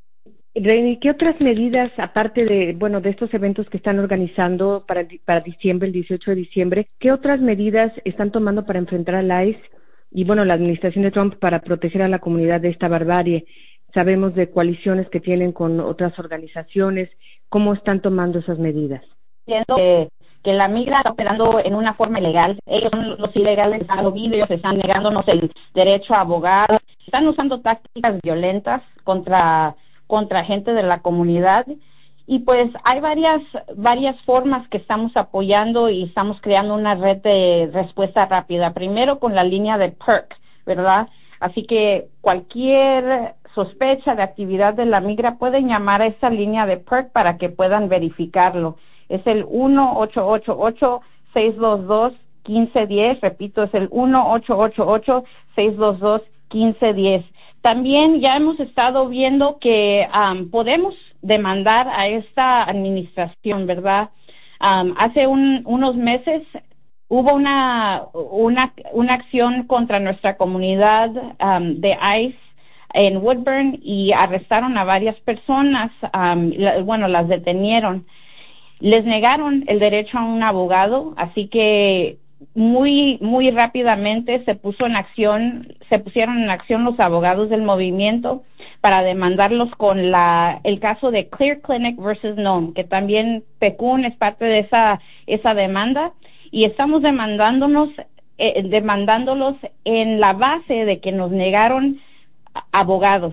S13: Reni, ¿qué otras medidas, aparte de, bueno, de estos eventos que están organizando para, para diciembre, el dieciocho de diciembre, qué otras medidas están tomando para enfrentar al I C E y, bueno, la administración de Trump para proteger a la comunidad de esta barbarie? Sabemos de coaliciones que tienen con otras organizaciones. ¿Cómo están tomando esas medidas?
S14: Que, que la migra está operando en una forma ilegal. Ellos son los ilegales, están los vídeos, están negándonos el derecho a abogar, están usando tácticas violentas contra contra gente de la comunidad. Y pues hay varias varias formas que estamos apoyando y estamos creando una red de respuesta rápida. Primero con la línea de PERC, ¿verdad? Así que cualquier sospecha de actividad de la migra pueden llamar a esa línea de PERC para que puedan verificarlo. Es el uno ocho ocho ocho, seis dos dos, uno cinco uno cero. Repito, es el uno ocho ocho ocho, seis dos dos, uno cinco uno cero. También ya hemos estado viendo que um, podemos demandar a esta administración, ¿verdad? Um, hace un, unos meses hubo una, una, una acción contra nuestra comunidad um, de I C E en Woodburn y arrestaron a varias personas, um, la, bueno, las detenieron. Les negaron el derecho a un abogado, así que muy muy rápidamente se puso en acción, se pusieron en acción los abogados del movimiento para demandarlos con la el caso de Clear Clinic versus Nome, que también P C U N es parte de esa esa demanda, y estamos demandándonos eh, demandándolos en la base de que nos negaron abogados.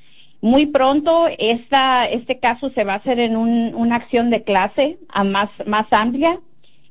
S14: Muy pronto esta este caso se va a hacer en un, una acción de clase a más más amplia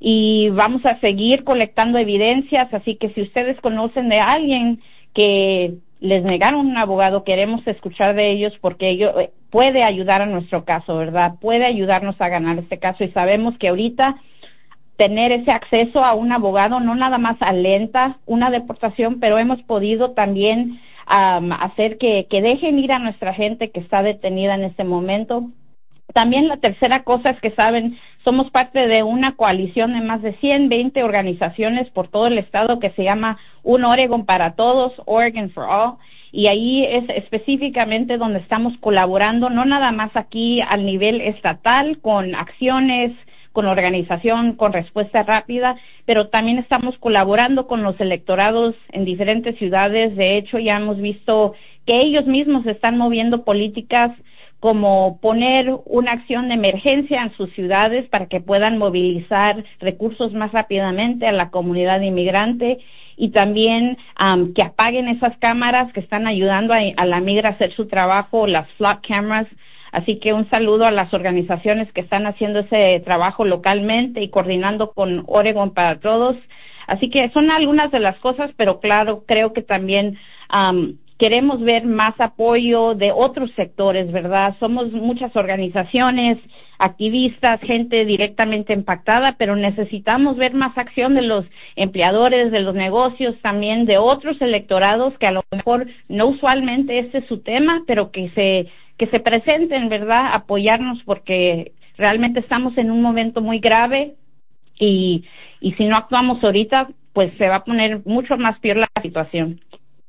S14: y vamos a seguir colectando evidencias, así que si ustedes conocen de alguien que les negaron un abogado, queremos escuchar de ellos porque ellos puede ayudar a nuestro caso, ¿verdad? Puede ayudarnos a ganar este caso y sabemos que ahorita tener ese acceso a un abogado no nada más alenta una deportación, pero hemos podido también um, hacer que, que dejen ir a nuestra gente que está detenida en este momento. También la tercera cosa es que saben, somos parte de una coalición de más de ciento veinte organizaciones por todo el estado que se llama Un Oregon para Todos, Oregon for All, y ahí es específicamente donde estamos colaborando, no nada más aquí al nivel estatal con acciones, con organización, con respuesta rápida, pero también estamos colaborando con los electorados en diferentes ciudades. De hecho, ya hemos visto que ellos mismos están moviendo políticas como poner una acción de emergencia en sus ciudades para que puedan movilizar recursos más rápidamente a la comunidad inmigrante y también um, que apaguen esas cámaras que están ayudando a, a la migra a hacer su trabajo, las flock cameras. Así que un saludo a las organizaciones que están haciendo ese trabajo localmente y coordinando con Oregon para Todos. Así que son algunas de las cosas, pero claro, creo que también um, queremos ver más apoyo de otros sectores, ¿verdad? Somos muchas organizaciones, activistas, gente directamente impactada, pero necesitamos ver más acción de los empleadores, de los negocios, también de otros electorados que a lo mejor no usualmente este es su tema, pero que se que se presenten, ¿verdad? Apoyarnos porque realmente estamos en un momento muy grave y y si no actuamos ahorita, pues se va a poner mucho más peor la situación.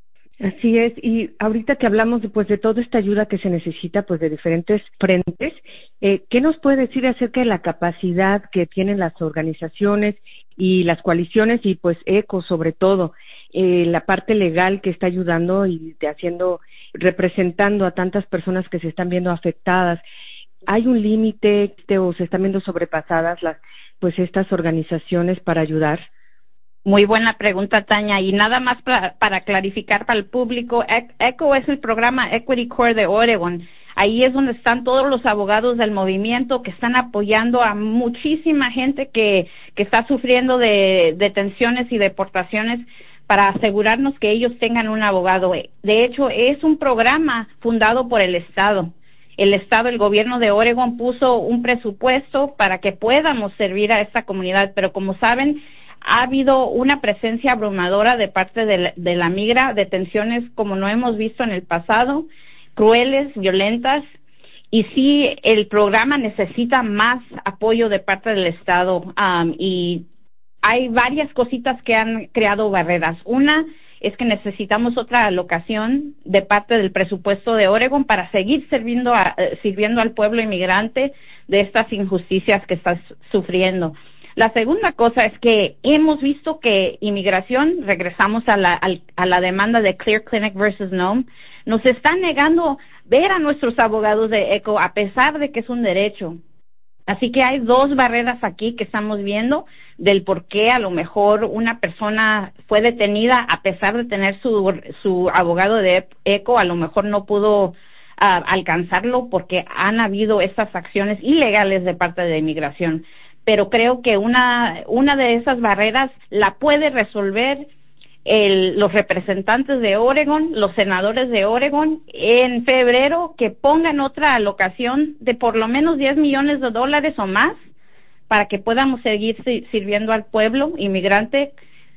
S13: Así es, y ahorita que hablamos de, pues, de toda esta ayuda que se necesita pues de diferentes frentes, eh, ¿qué nos puede decir acerca de la capacidad que tienen las organizaciones y las coaliciones y pues ECO sobre todo eh, la parte legal que está ayudando y de haciendo, representando a tantas personas que se están viendo afectadas. ¿Hay un límite o se están viendo sobrepasadas las, pues estas organizaciones para ayudar?
S14: Muy buena pregunta, Tania. Y nada más para, para clarificar para el público, E C O es el programa Equity Core de Oregon. Ahí es donde están todos los abogados del movimiento que están apoyando a muchísima gente que, que está sufriendo de detenciones y deportaciones para asegurarnos que ellos tengan un abogado. De hecho, es un programa fundado por el Estado. El Estado, el gobierno de Oregon puso un presupuesto para que podamos servir a esta comunidad, pero como saben, ha habido una presencia abrumadora de parte de la, de la migra, detenciones como no hemos visto en el pasado, crueles, violentas, y sí, el programa necesita más apoyo de parte del Estado, um, y hay varias cositas que han creado barreras. Una es que necesitamos otra alocación de parte del presupuesto de Oregon para seguir sirviendo, a, sirviendo al pueblo inmigrante de estas injusticias que está sufriendo. La segunda cosa es que hemos visto que inmigración, regresamos a la, a la demanda de Clear Clinic versus Nome, nos están negando ver a nuestros abogados de E C O a pesar de que es un derecho. Así que hay dos barreras aquí que estamos viendo del por qué a lo mejor una persona fue detenida a pesar de tener su, su abogado de E C O, a lo mejor no pudo uh, alcanzarlo porque han habido estas acciones ilegales de parte de inmigración. Pero creo que una, una de esas barreras la puede resolver el, los representantes de Oregon, los senadores de Oregon, en febrero, que pongan otra alocación de por lo menos diez millones de dólares o más para que podamos seguir sirviendo al pueblo inmigrante,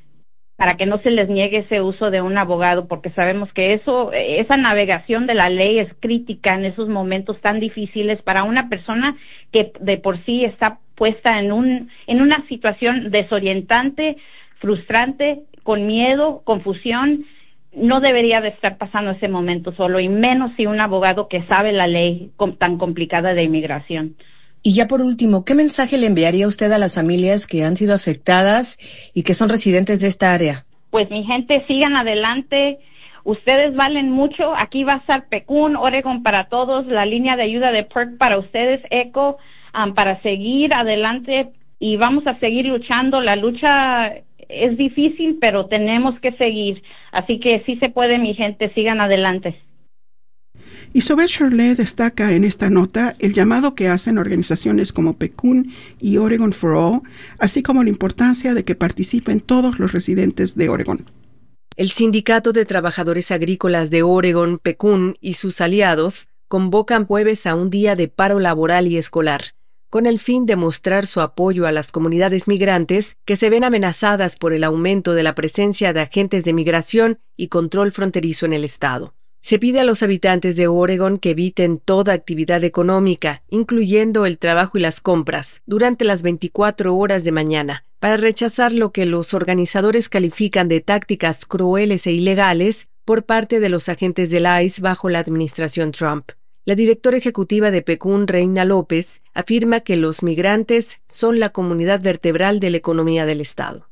S14: para que no se les niegue ese uso de un abogado, porque sabemos que eso, esa navegación de la ley es crítica en esos momentos tan difíciles para una persona que de por sí está puesta en un en una situación desorientante, frustrante, con miedo, confusión. No debería de estar pasando ese momento solo, y menos si un abogado que sabe la ley tan complicada de inmigración.
S15: Y ya por último, ¿qué mensaje le enviaría usted a las familias que han sido afectadas y que son residentes de esta área?
S14: Pues mi gente, sigan adelante. Ustedes valen mucho. Aquí va a estar P C U N, Oregon para Todos, la línea de ayuda de P E R C para ustedes, E C O, um, para seguir adelante, y vamos a seguir luchando. La lucha es difícil, pero tenemos que seguir. Así que sí se puede, mi gente, sigan adelante.
S12: Isobel Shirley destaca en esta nota el llamado que hacen organizaciones como P C U N y Oregon for All, así como la importancia de que participen todos los residentes de Oregon.
S16: El Sindicato de Trabajadores Agrícolas de Oregon, P C U N, y sus aliados convocan jueves a un día de paro laboral y escolar, con el fin de mostrar su apoyo a las comunidades migrantes que se ven amenazadas por el aumento de la presencia de agentes de migración y control fronterizo en el estado. Se pide a los habitantes de Oregon que eviten toda actividad económica, incluyendo el trabajo y las compras, durante las veinticuatro horas de mañana, para rechazar lo que los organizadores califican de tácticas crueles e ilegales por parte de los agentes del I C E bajo la administración Trump. La directora ejecutiva de P C U N, Reina López, afirma que los migrantes son la comunidad vertebral de la economía del estado.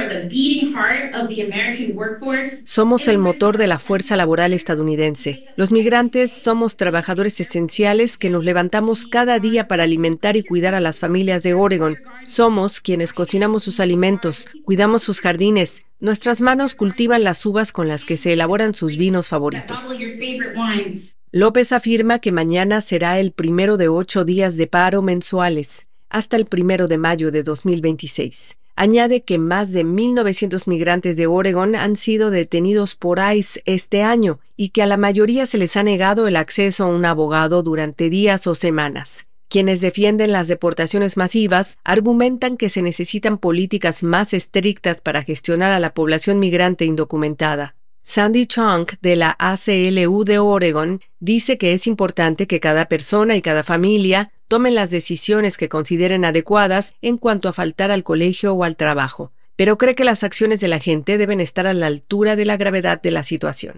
S16: Somos el motor de la fuerza laboral estadounidense. Los migrantes somos trabajadores esenciales que nos levantamos cada día para alimentar y cuidar a las familias de Oregon. Somos quienes cocinamos sus alimentos, cuidamos sus jardines. Nuestras manos cultivan las uvas con las que se elaboran sus vinos favoritos. López afirma que mañana será el primero de ocho días de paro mensuales, hasta el primero de mayo de dos mil veintiséis. Añade que más de mil novecientos migrantes de Oregon han sido detenidos por I C E este año y que a la mayoría se les ha negado el acceso a un abogado durante días o semanas. Quienes defienden las deportaciones masivas argumentan que se necesitan políticas más estrictas para gestionar a la población migrante indocumentada. Sandy Chong, de la A C L U de Oregon, dice que es importante que cada persona y cada familia tomen las decisiones que consideren adecuadas en cuanto a faltar al colegio o al trabajo, pero cree que las acciones de la gente deben estar a la altura de la gravedad de la situación.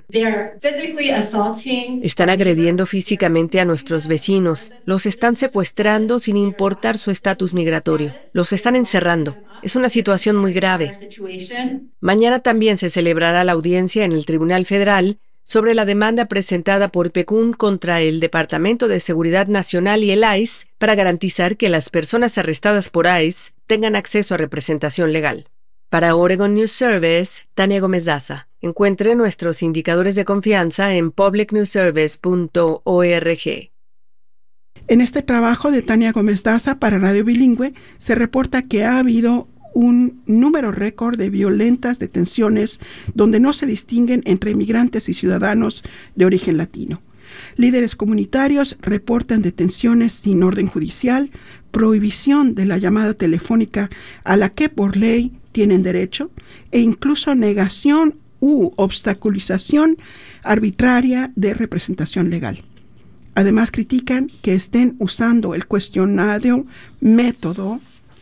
S16: Están agrediendo físicamente a nuestros vecinos, los están secuestrando sin importar su estatus migratorio, los están encerrando. Es una situación muy grave. Mañana también se celebrará la audiencia en el Tribunal Federal sobre la demanda presentada por PECUN contra el Departamento de Seguridad Nacional y el I C E para garantizar que las personas arrestadas por I C E tengan acceso a representación legal. Para Oregon News Service, Tania Gómez Daza. Encuentre nuestros indicadores de confianza en public news service punto org.
S12: En este trabajo de Tania Gómez Daza para Radio Bilingüe se reporta que ha habido un número récord de violentas detenciones donde no se distinguen entre inmigrantes y ciudadanos de origen latino. Líderes comunitarios reportan detenciones sin orden judicial, prohibición de la llamada telefónica a la que por ley tienen derecho e incluso negación u obstaculización arbitraria de representación legal. Además, critican que estén usando el cuestionario método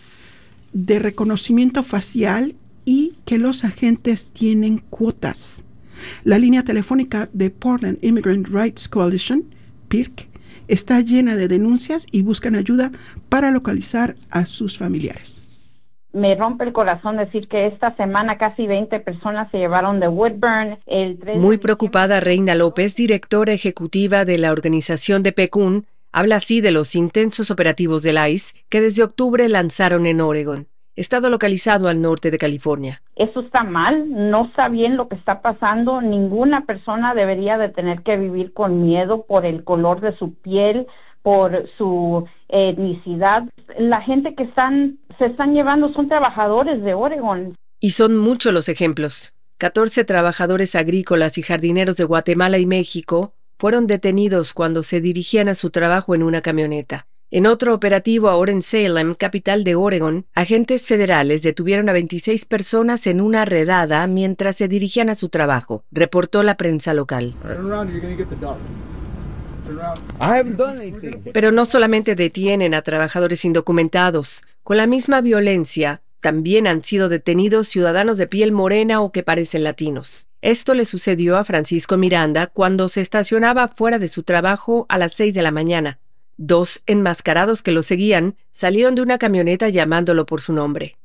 S12: de reconocimiento facial y que los agentes tienen cuotas. La línea telefónica de Portland Immigrant Rights Coalition, P I R C, está llena de denuncias y buscan ayuda para localizar a sus familiares.
S14: Me rompe el corazón decir que esta semana casi veinte personas se llevaron de Woodburn. El
S16: Muy preocupada, Reina López, directora ejecutiva de la organización de PECUN, habla así de los intensos operativos del I C E que desde octubre lanzaron en Oregon, estado localizado al norte de California.
S14: Eso está mal, no está bien lo que está pasando. Ninguna persona debería de tener que vivir con miedo por el color de su piel, por su etnicidad. La gente que están se están llevando son trabajadores de Oregon.
S16: Y son muchos los ejemplos. catorce trabajadores agrícolas y jardineros de Guatemala y México fueron detenidos cuando se dirigían a su trabajo en una camioneta. En otro operativo ahora en Salem, capital de Oregon, agentes federales detuvieron a veintiséis personas en una redada mientras se dirigían a su trabajo, reportó la prensa local. Pero no solamente detienen a trabajadores indocumentados. Con la misma violencia, también han sido detenidos ciudadanos de piel morena o que parecen latinos. Esto le sucedió a Francisco Miranda cuando se estacionaba fuera de su trabajo a las seis de la mañana. Dos enmascarados que lo seguían salieron de una camioneta llamándolo por su nombre.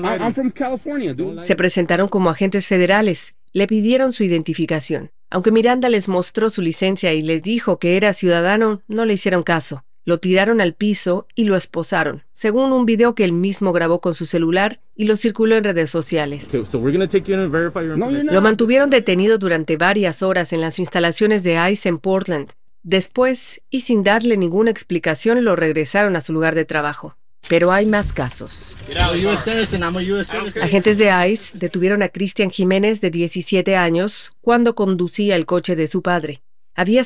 S16: Se presentaron como agentes federales, le pidieron su identificación. Aunque Miranda les mostró su licencia y les dijo que era ciudadano, no le hicieron caso. Lo tiraron al piso y lo esposaron, según un video que él mismo grabó con su celular y lo circuló en redes sociales. Lo mantuvieron detenido durante varias horas en las instalaciones de I C E en Portland. Después, y sin darle ninguna explicación, lo regresaron a su lugar de trabajo. Pero hay más casos. Agentes de I C E detuvieron a Cristian Jiménez, de diecisiete años, cuando conducía el coche de su padre. Había